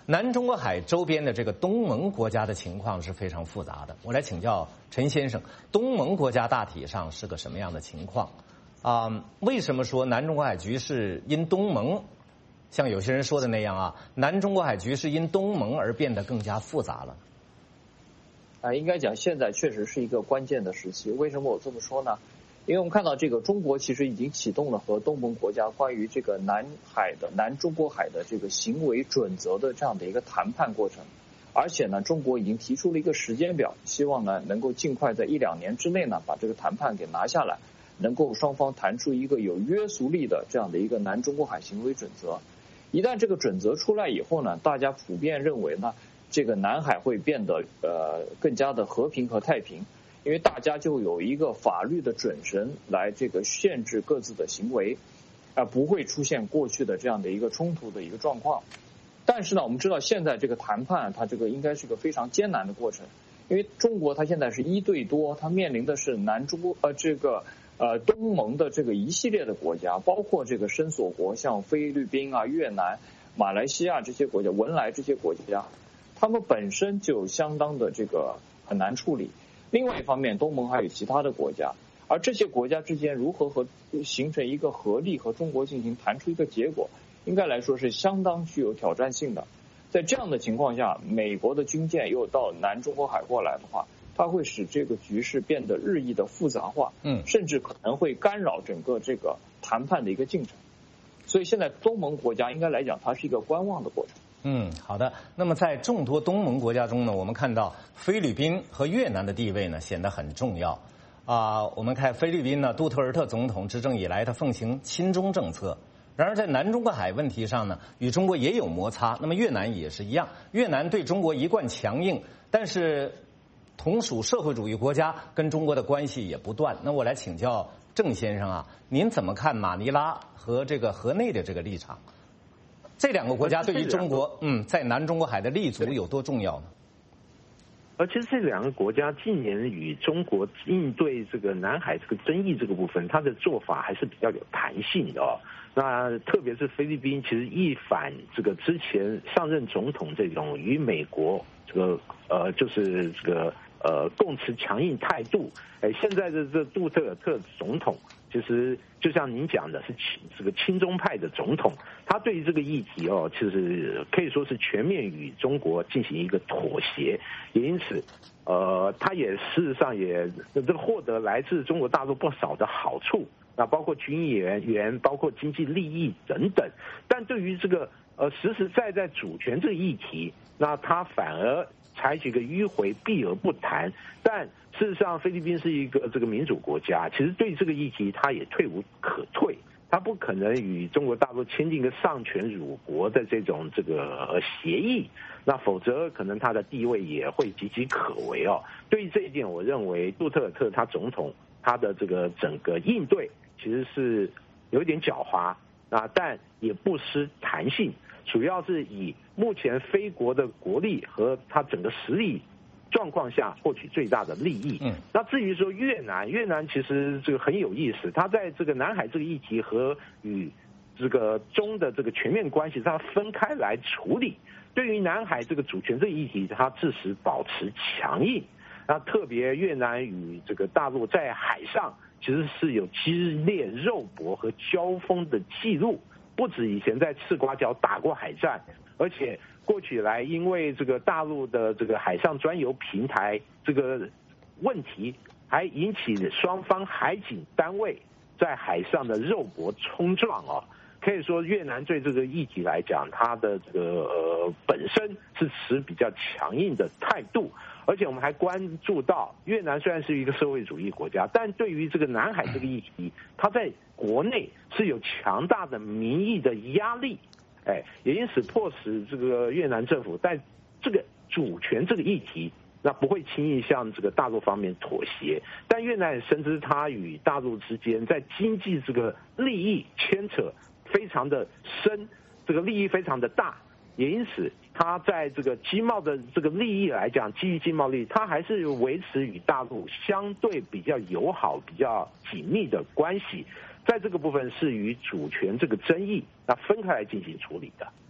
南中国海周边的这个东盟国家的情况是非常复杂的。我来请教陈先生，东盟国家大体上是个什么样的情况？啊，为什么说南中国海局势因东盟，像有些人说的那样啊，南中国海局势因东盟而变得更加复杂了？ 啊，应该讲现在确实是一个关键的时期。为什么我这么说呢？因为我们看到这个中国其实已经启动了和东盟国家关于这个南海的南中国海的这个行为准则的这样的一个谈判过程，而且呢，中国已经提出了一个时间表，希望呢能够尽快在一两年之内呢把这个谈判给拿下来，能够双方谈出一个有约束力的这样的一个南中国海行为准则。一旦这个准则出来以后呢，大家普遍认为呢，这个南海会变得呃更加的和平和太平。因为大家就有一个法律的准绳来这个限制各自的行为，啊，不会出现过去的这样的一个冲突的一个状况。但是呢，我们知道现在这个谈判，它这个应该是个非常艰难的过程，因为中国它现在是一对多，它面临的是南中国呃这个呃东盟的这个一系列的国家，包括这个申索国，像菲律宾啊、越南、马来西亚这些国家、文莱这些国家，他们本身就相当的这个很难处理。另外一方面，东盟还有其他的国家，而这些国家之间如何和形成一个合力和中国进行谈出一个结果，应该来说是相当具有挑战性的。在这样的情况下，美国的军舰又到南中国海过来的话，它会使这个局势变得日益的复杂化，嗯，甚至可能会干扰整个这个谈判的一个进程。所以现在东盟国家应该来讲，它是一个观望的过程。 嗯，好的。那么在众多东盟国家中呢，我们看到菲律宾和越南的地位呢显得很重要。啊、呃，我们看菲律宾呢，杜特尔特总统执政以来，他奉行亲中政策。然而在南中国海问题上呢，与中国也有摩擦。那么越南也是一样，越南对中国一贯强硬，但是同属社会主义国家，跟中国的关系也不断。那我来请教郑先生啊，您怎么看马尼拉和这个河内的这个立场？这两个国家对于中国，嗯，在南中国海的立足有多重要呢？ 而其实这两个国家近年与中国应对这个南海这个争议这个部分，它的做法还是比较有弹性的哦。那特别是菲律宾，其实一反这个之前上任总统这种与美国这个呃就是这个呃共持强硬态度，哎，现在的这杜特尔特总统。其实就像您讲的，是这个亲中派的总统，他对于这个议题哦，其实可以说是全面与中国进行一个妥协，也因此，呃，他也事实上也这个获得来自中国大陆不少的好处，那包括军援援，包括经济利益等等。但对于这个呃实实在在主权这个议题，那他反而采取一个迂回避而不谈。但事实上，菲律宾是一个这个民主国家，其实对这个议题，它也退无可退，它不可能与中国大陆签订一个丧权辱国的这种这个协议，那否则可能它的地位也会岌岌可危哦。对于这一点，我认为杜特尔特他总统他的这个整个应对其实是有点狡猾啊，但也不失弹性，主要是以目前菲国的国力和他整个实力状况下获取最大的利益。嗯，那至于说越南，越南其实这个很有意思，它在这个南海这个议题和与这个中的这个全面关系，它分开来处理。对于南海这个主权这个议题，它自始保持强硬。那特别越南与这个大陆在海上其实是有激烈肉搏和交锋的记录，不止以前在赤瓜礁打过海战，而且过去以来，因为这个大陆的这个海上专油平台这个问题，还引起双方海警单位在海上的肉搏冲撞哦。可以说，越南对这个议题来讲，它的这个呃本身是持比较强硬的态度，而且我们还关注到，越南虽然是一个社会主义国家，但对于这个南海这个议题，它在国内是有强大的民意的压力。哎，也因此迫使这个越南政府在这个主权这个议题，那不会轻易向这个大陆方面妥协。但越南也深知它与大陆之间在经济这个利益牵扯非常的深，这个利益非常的大，也因此它在这个经贸的这个利益来讲，基于经贸利益，它还是维持与大陆相对比较友好、比较紧密的关系。在这个部分是与主权这个争议那分开来进行处理的。哎，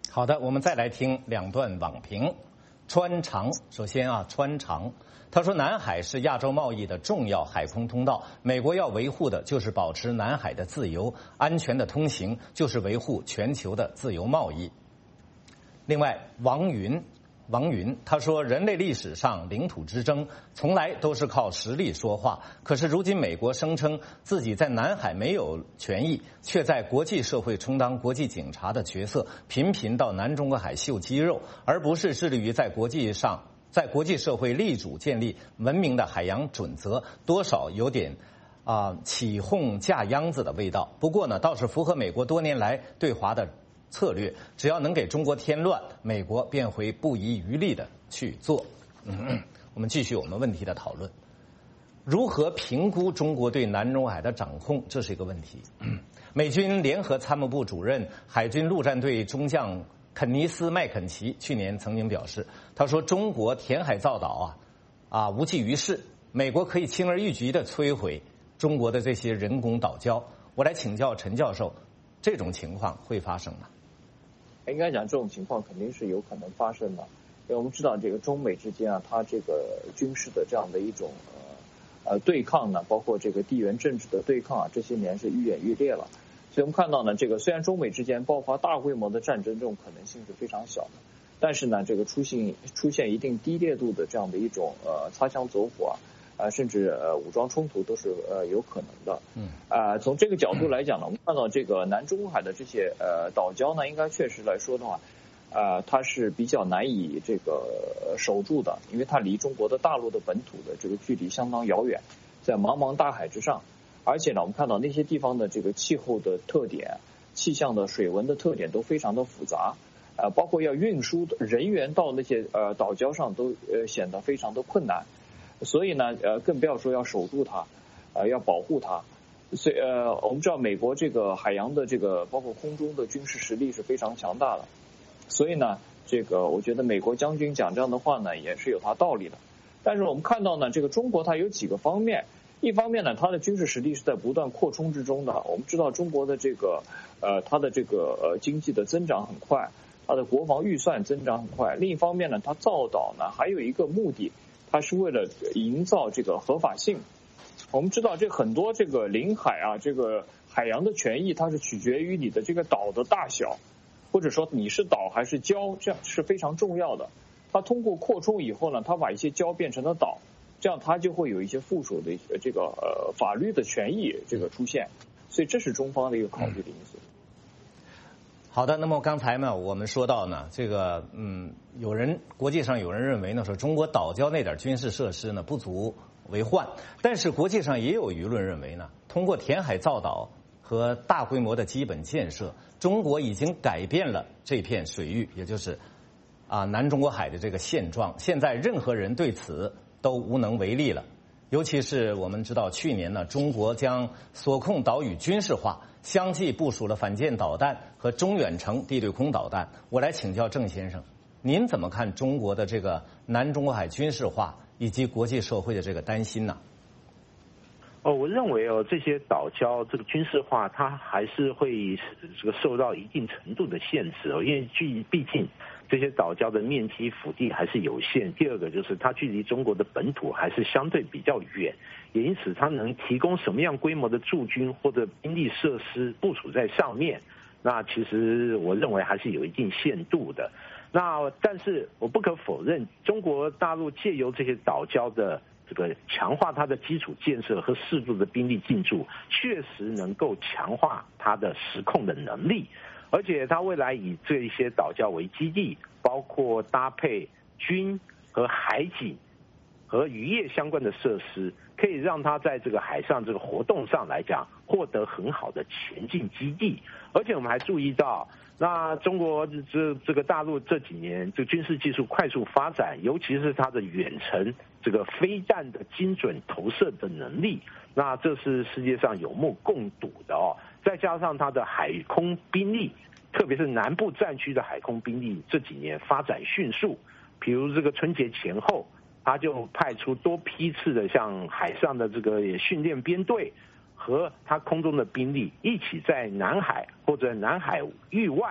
好的，我们再来听两段网评。川长，首先啊，川长他说，南海是亚洲贸易的重要海空通道，美国要维护的就是保持南海的自由安全的通行，就是维护全球的自由贸易。另外，王云。王云他说，人类历史上领土之争从来都是靠实力说话，可是如今美国声称自己在南海没有权益，却在国际社会充当国际警察的角色，频频到南中国海秀肌肉，而不是致力于在国际上在国际社会力主建立文明的海洋准则，多少有点啊、呃、起哄架秧子的味道。不过呢，倒是符合美国多年来对华的策略，只要能给中国添乱，美国便会不遗余力的去做。嗯，我们继续我们问题的讨论。如何评估中国对南中国海的掌控，这是一个问题。美军联合参谋部主任、海军陆战队中将肯尼斯·麦肯齐去年曾经表示，他说中国填海造岛啊啊无济于事，美国可以轻而易举地摧毁中国的这些人工岛礁。我来请教陈教授，这种情况会发生吗？ 应该讲，这种情况肯定是有可能发生的，因为我们知道这个中美之间啊，它这个军事的这样的一种呃呃对抗呢，包括这个地缘政治的对抗啊，这些年是愈演愈烈了。所以我们看到呢，这个虽然中美之间爆发大规模的战争，这种可能性是非常小的，但是呢，这个出现出现一定低烈度的这样的一种呃擦枪走火啊。呃，甚至呃武装冲突都是呃有可能的。嗯。啊、呃，从这个角度来讲呢，我们看到这个南中国海的这些呃岛礁呢，应该确实来说的话，啊、呃，它是比较难以这个守住的，因为它离中国的大陆的本土的这个距离相当遥远，在茫茫大海之上。而且呢，我们看到那些地方的这个气候的特点、气象的水文的特点都非常的复杂，呃，包括要运输人员到那些呃岛礁上都呃显得非常的困难。所以呢，呃，更不要说要守住它，呃，要保护它。所以，呃，我们知道美国这个海洋的这个包括空中的军事实力是非常强大的。所以呢，这个我觉得美国将军讲这样的话呢，也是有他道理的。但是我们看到呢，这个中国它有几个方面，一方面呢，它的军事实力是在不断扩充之中的。我们知道中国的这个呃，它的这个呃经济的增长很快，它的国防预算增长很快。另一方面呢，它造岛呢还有一个目的。它是为了营造这个合法性。我们知道，这很多这个领海啊，这个海洋的权益，它是取决于你的这个岛的大小，或者说你是岛还是礁，这样是非常重要的。它通过扩充以后呢，它把一些礁变成了岛，这样它就会有一些附属的这个呃法律的权益这个出现。所以这是中方的一个考虑的因素。 好的，那么刚才呢，我们说到呢，这个嗯，有人国际上有人认为呢，说中国岛礁那点军事设施呢不足为患，但是国际上也有舆论认为呢，通过填海造岛和大规模的基本建设，中国已经改变了这片水域，也就是啊南中国海的这个现状，现在任何人对此都无能为力了。尤其是我们知道，去年呢，中国将所控岛屿军事化，相继部署了反舰导弹和中远程地对空导弹。我来请教郑先生，您怎么看中国的这个南中国海军事化以及国际社会的这个担心呢？ 哦，我认为哦，这些岛礁这个军事化，它还是会这个受到一定程度的限制哦，因为距毕竟这些岛礁的面积腹地还是有限。第二个就是它距离中国的本土还是相对比较远，也因此它能提供什么样规模的驻军或者兵力设施部署在上面，那其实我认为还是有一定限度的。那但是我不可否认，中国大陆借由这些岛礁的这个强化它的基础建设和适度的兵力进驻，确实能够强化它的实控的能力，而且它未来以这一些岛礁为基地，包括搭配军和海警和渔业相关的设施，可以让它在这个海上这个活动上来讲获得很好的前进基地。而且我们还注意到，那中国这这个大陆这几年这个军事技术快速发展，尤其是它的远程这个飞弹的精准投射的能力，那这是世界上有目共睹的哦。再加上它的海空兵力，特别是南部战区的海空兵力这几年发展迅速，比如这个春节前后，他就派出多批次的像海上的这个训练编队和他空中的兵力一起在南海或者南海域外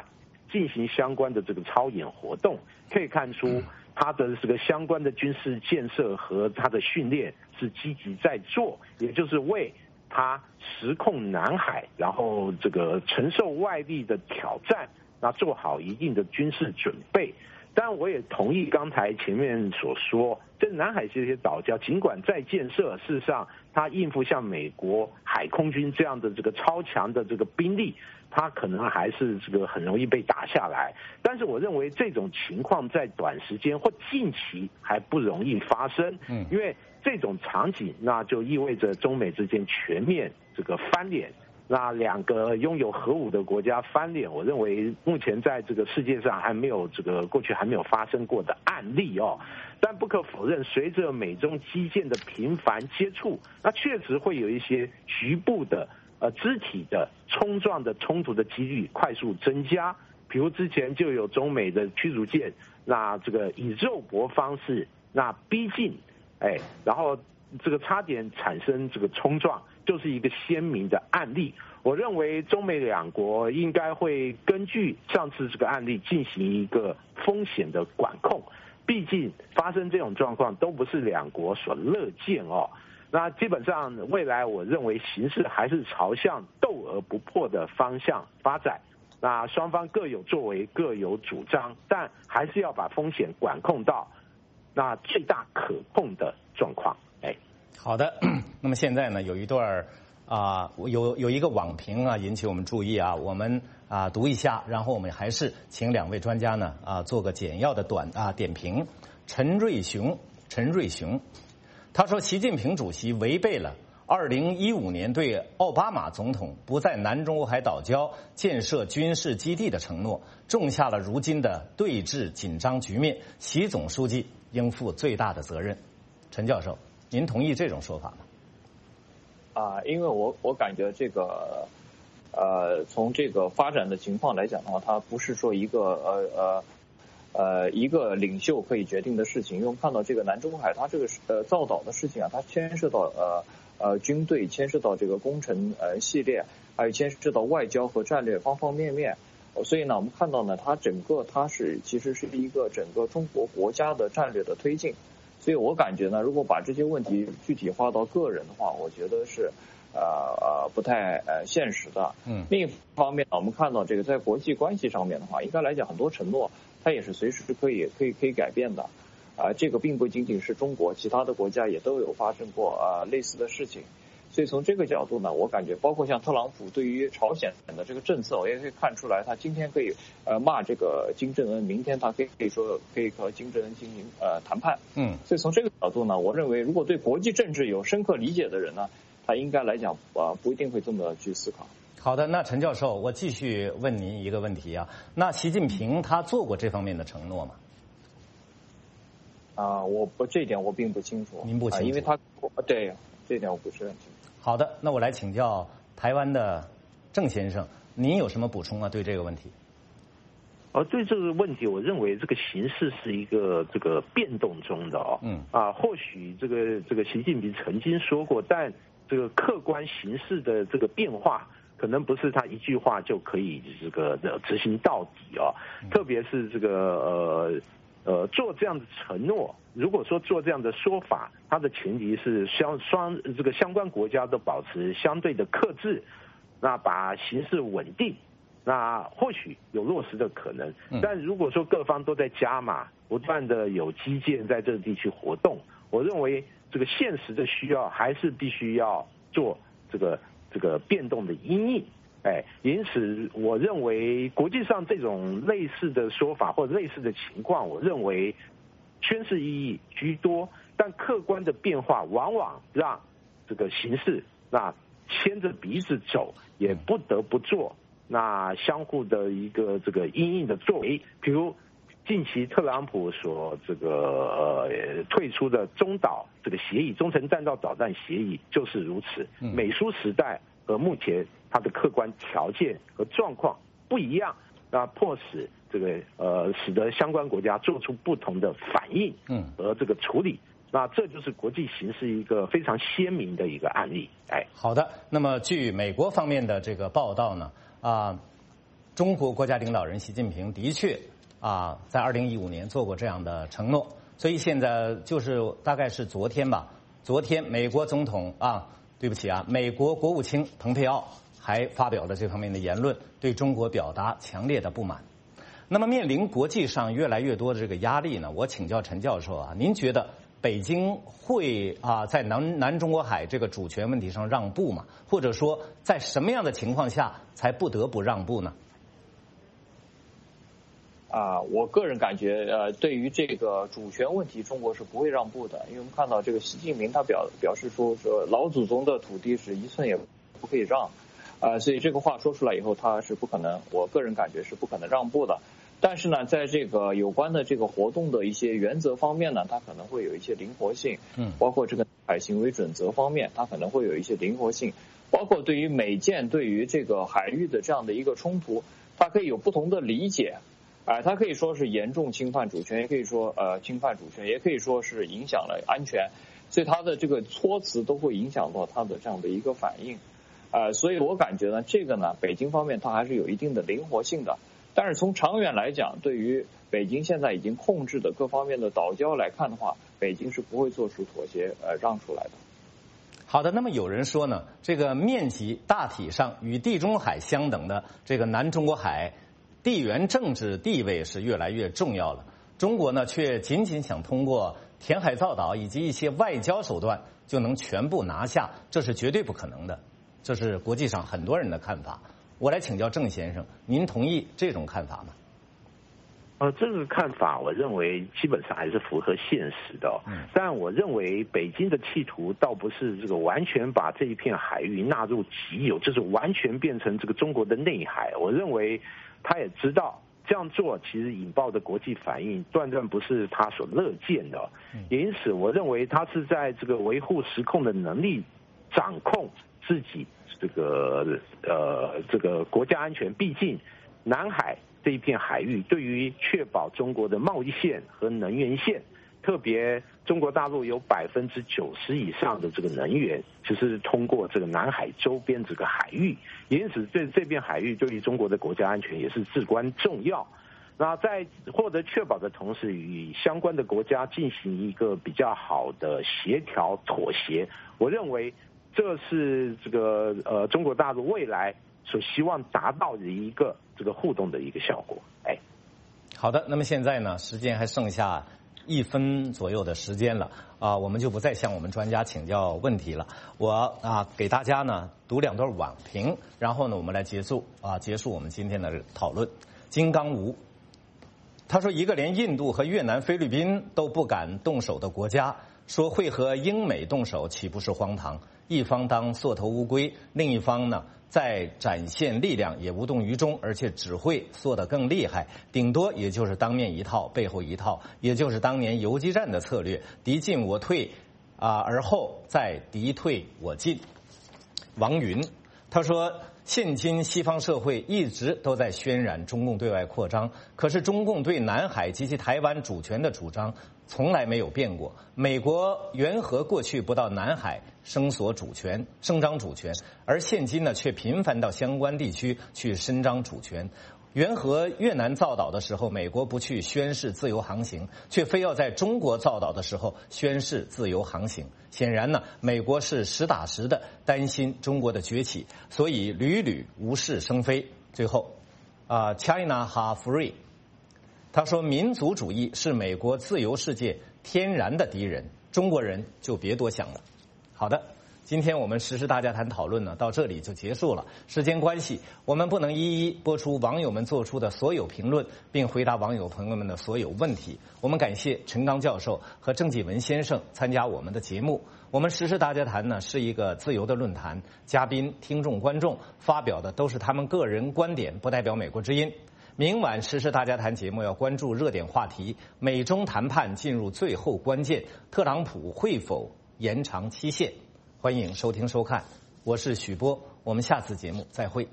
进行相关的这个操演活动，可以看出它的这个相关的军事建设和它的训练是积极在做，也就是为它实控南海，然后这个承受外力的挑战，那做好一定的军事准备。当然，我也同意刚才前面所说，这南海这些岛礁，尽管在建设，事实上它应付像美国海空军这样的这个超强的这个兵力，它可能还是这个很容易被打下来。但是我认为这种情况在短时间或近期还不容易发生，嗯，因为这种场景，那就意味着中美之间全面这个翻脸。那两个拥有核武的国家翻脸，我认为目前在这个世界上还没有这个过去还没有发生过的案例哦。但不可否认，随着美中基建的频繁接触，那确实会有一些局部的呃肢体的冲撞的冲突的几率快速增加。比如之前就有中美的驱逐舰，那这个以肉搏方式那逼近，哎，然后这个差点产生这个冲撞。就是一个鲜明的案例，我认为中美两国应该会根据上次这个案例进行一个风险的管控，毕竟发生这种状况都不是两国所乐见哦。那基本上未来我认为形势还是朝向斗而不破的方向发展，那双方各有作为，各有主张，但还是要把风险管控到那最大可控的状况。哎。 好的，那么现在呢，有一段啊、呃，有有一个网评啊引起我们注意啊，我们啊、呃、读一下，然后我们还是请两位专家呢啊、呃、做个简要的短啊点评。陈瑞雄，陈瑞雄，他说，习近平主席违背了二零一五年对奥巴马总统不在南中国海岛礁建设军事基地的承诺，种下了如今的对峙紧张局面。习总书记应负最大的责任。陈教授。您同意这种说法吗？ 啊，因为我我感觉这个，呃，从这个发展的情况来讲的话，它不是说一个呃呃呃一个领袖可以决定的事情。因为我们看到这个南中国海，它这个呃造岛的事情啊，它牵涉到呃呃军队，牵涉到这个工程呃系列，还有牵涉到外交和战略方方面面。所以呢，我们看到呢，它整个它是其实是一个整个中国国家的战略的推进。所以我感觉呢，如果把这些问题具体化到个人的话，我觉得是呃呃不太呃现实的。嗯。另一方面呢，我们看到这个在国际关系上面的话，应该来讲很多承诺它也是随时可以可以可以改变的。啊、呃，这个并不仅仅是中国，其他的国家也都有发生过啊、呃、类似的事情。所以从这个角度呢，我感觉包括像特朗普对于朝鲜的这个政策，我也可以看出来，他今天可以呃骂这个金正恩，明天他可以可以说可以和金正恩进行呃谈判。嗯，所以从这个角度呢，我认为如果对国际政治有深刻理解的人呢，他应该来讲啊、呃、不一定会这么去思考。 好的，那陈教授，我继续问您一个问题啊，那习近平他做过这方面的承诺吗？ 啊、呃，我不这一点我并不清楚。 您不清楚， 呃、因为他对这一点我不是很清楚。 好的，那我来请教台湾的郑先生，您有什么补充啊？对这个问题？ 而对这个问题，我认为这个形势是一个这个变动中的哦。嗯。啊，或许这个这个习近平曾经说过，但这个客观形势的这个变化，可能不是他一句话就可以这个执行到底哦。嗯、特别是这个呃。呃，做这样的承诺，如果说做这样的说法，它的前提是相双这个相关国家都保持相对的克制，那把形势稳定，那或许有落实的可能。但如果说各方都在加码，不断的有基建在这个地区活动，我认为这个现实的需要还是必须要做这个这个变动的因应。哎，因此，我认为国际上这种类似的说法或者类似的情况，我认为宣示意义居多，但客观的变化往往让这个形势那牵着鼻子走，也不得不做那相互的一个这个因应的作为。比如近期特朗普所这个呃退出的中导这个协议，中程弹道导弹协议就是如此。美苏时代和目前它的客观条件和状况不一样，那迫使这个呃使得相关国家做出不同的反应，嗯，和这个处理，那这就是国际形势一个非常鲜明的一个案例。哎， 好的，那么据美国方面的这个报道呢，啊、呃， 中国国家领导人习近平的确啊，在二零一五年做过这样的承诺，所以现在就是大概是昨天吧，昨天美国总统啊，对不起啊，美国国务卿蓬佩奥还发表了这方面的言论，对中国表达强烈的不满。那么面临国际上越来越多的这个压力呢，我请教陈教授啊，您觉得北京会啊在南南中国海这个主权问题上让步吗？或者说在什么样的情况下才不得不让步呢？ 啊，我个人感觉，呃，对于这个主权问题，中国是不会让步的，因为我们看到这个习近平他表表示说，说老祖宗的土地是一寸也不可以让，啊、呃，所以这个话说出来以后，他是不可能，我个人感觉是不可能让步的。但是呢，在这个有关的这个活动的一些原则方面呢，它可能会有一些灵活性，嗯，包括这个海行为准则方面，它可能会有一些灵活性，包括对于美舰对于这个海域的这样的一个冲突，它可以有不同的理解。啊，它可以说是严重侵犯主权，也可以说呃侵犯主权，也可以说是影响了安全，所以它的这个措辞都会影响到它的这样的一个反应，呃，所以我感觉呢，这个呢，北京方面它还是有一定的灵活性的，但是从长远来讲，对于北京现在已经控制的各方面的岛礁来看的话，北京是不会做出妥协呃让出来的。 好的，那么有人说呢，这个面积大体上与地中海相等的这个南中国海。地缘政治地位是越来越重要了，中国呢却仅仅想通过填海造岛以及一些外交手段就能全部拿下，这是绝对不可能的，这是国际上很多人的看法。我来请教郑先生，您同意这种看法吗？ 呃，这个看法我认为基本上还是符合现实的、哦，嗯，但我认为北京的企图倒不是这个完全把这一片海域纳入己有，就是完全变成这个中国的内海。我认为他也知道这样做其实引爆的国际反应断断不是他所乐见的，也因此我认为他是在这个维护实控的能力、掌控自己这个呃这个国家安全。毕竟南海这一片海域对于确保中国的贸易线和能源线，特别中国大陆有百分之九十以上的这个能源就是通过这个南海周边这个海域，因此这这片海域对于中国的国家安全也是至关重要。那在获得确保的同时，与相关的国家进行一个比较好的协调妥协，我认为这是这个呃中国大陆未来所希望达到的一个这个互动的一个效果。哎， 好的，那么现在呢，时间还剩下一分左右的时间了啊，我们就不再向我们专家请教问题了。我啊给大家呢读两段网评，然后呢我们来结束啊结束我们今天的讨论。金刚吴他说，一个连印度和越南、菲律宾都不敢动手的国家，说会和英美动手，岂不是荒唐？一方当缩头乌龟，另一方呢在展现力量也无动于衷，而且只会缩得更厉害，顶多也就是当面一套背后一套，也就是当年游击战的策略，敌进我退啊，而后再敌退我进。王云他说，现今西方社会一直都在渲染中共对外扩张，可是中共对南海及其台湾主权的主张从来没有变过。美国援和过去不到南海声索主权、声张主权，而现今呢却频繁到相关地区去伸张主权。援和越南造岛的时候，美国不去宣示自由航行，却非要在中国造岛的时候宣示自由航行。显然呢，美国是实打实的担心中国的崛起，所以屡屡无事生非。最后，啊、呃、，China ha free， 他说民族主义是美国自由世界天然的敌人，中国人就别多想了。好的。今天我们时事大家谈讨论呢，到这里就结束了。时间关系，我们不能一一播出网友们做出的所有评论，并回答网友朋友们的所有问题。我们感谢陈刚教授和郑继文先生参加我们的节目。我们时事大家谈呢是一个自由的论坛，嘉宾、听众、观众发表的都是他们个人观点，不代表美国之音。明晚时事大家谈节目要关注热点话题，美中谈判进入最后关键，特朗普会否延长期限？欢迎收听收看，我是许波，我们下次节目再会。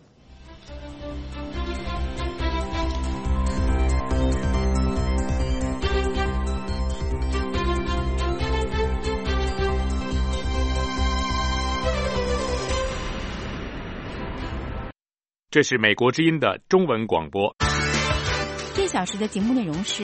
这是美国之音的中文广播。 这小时的节目内容是。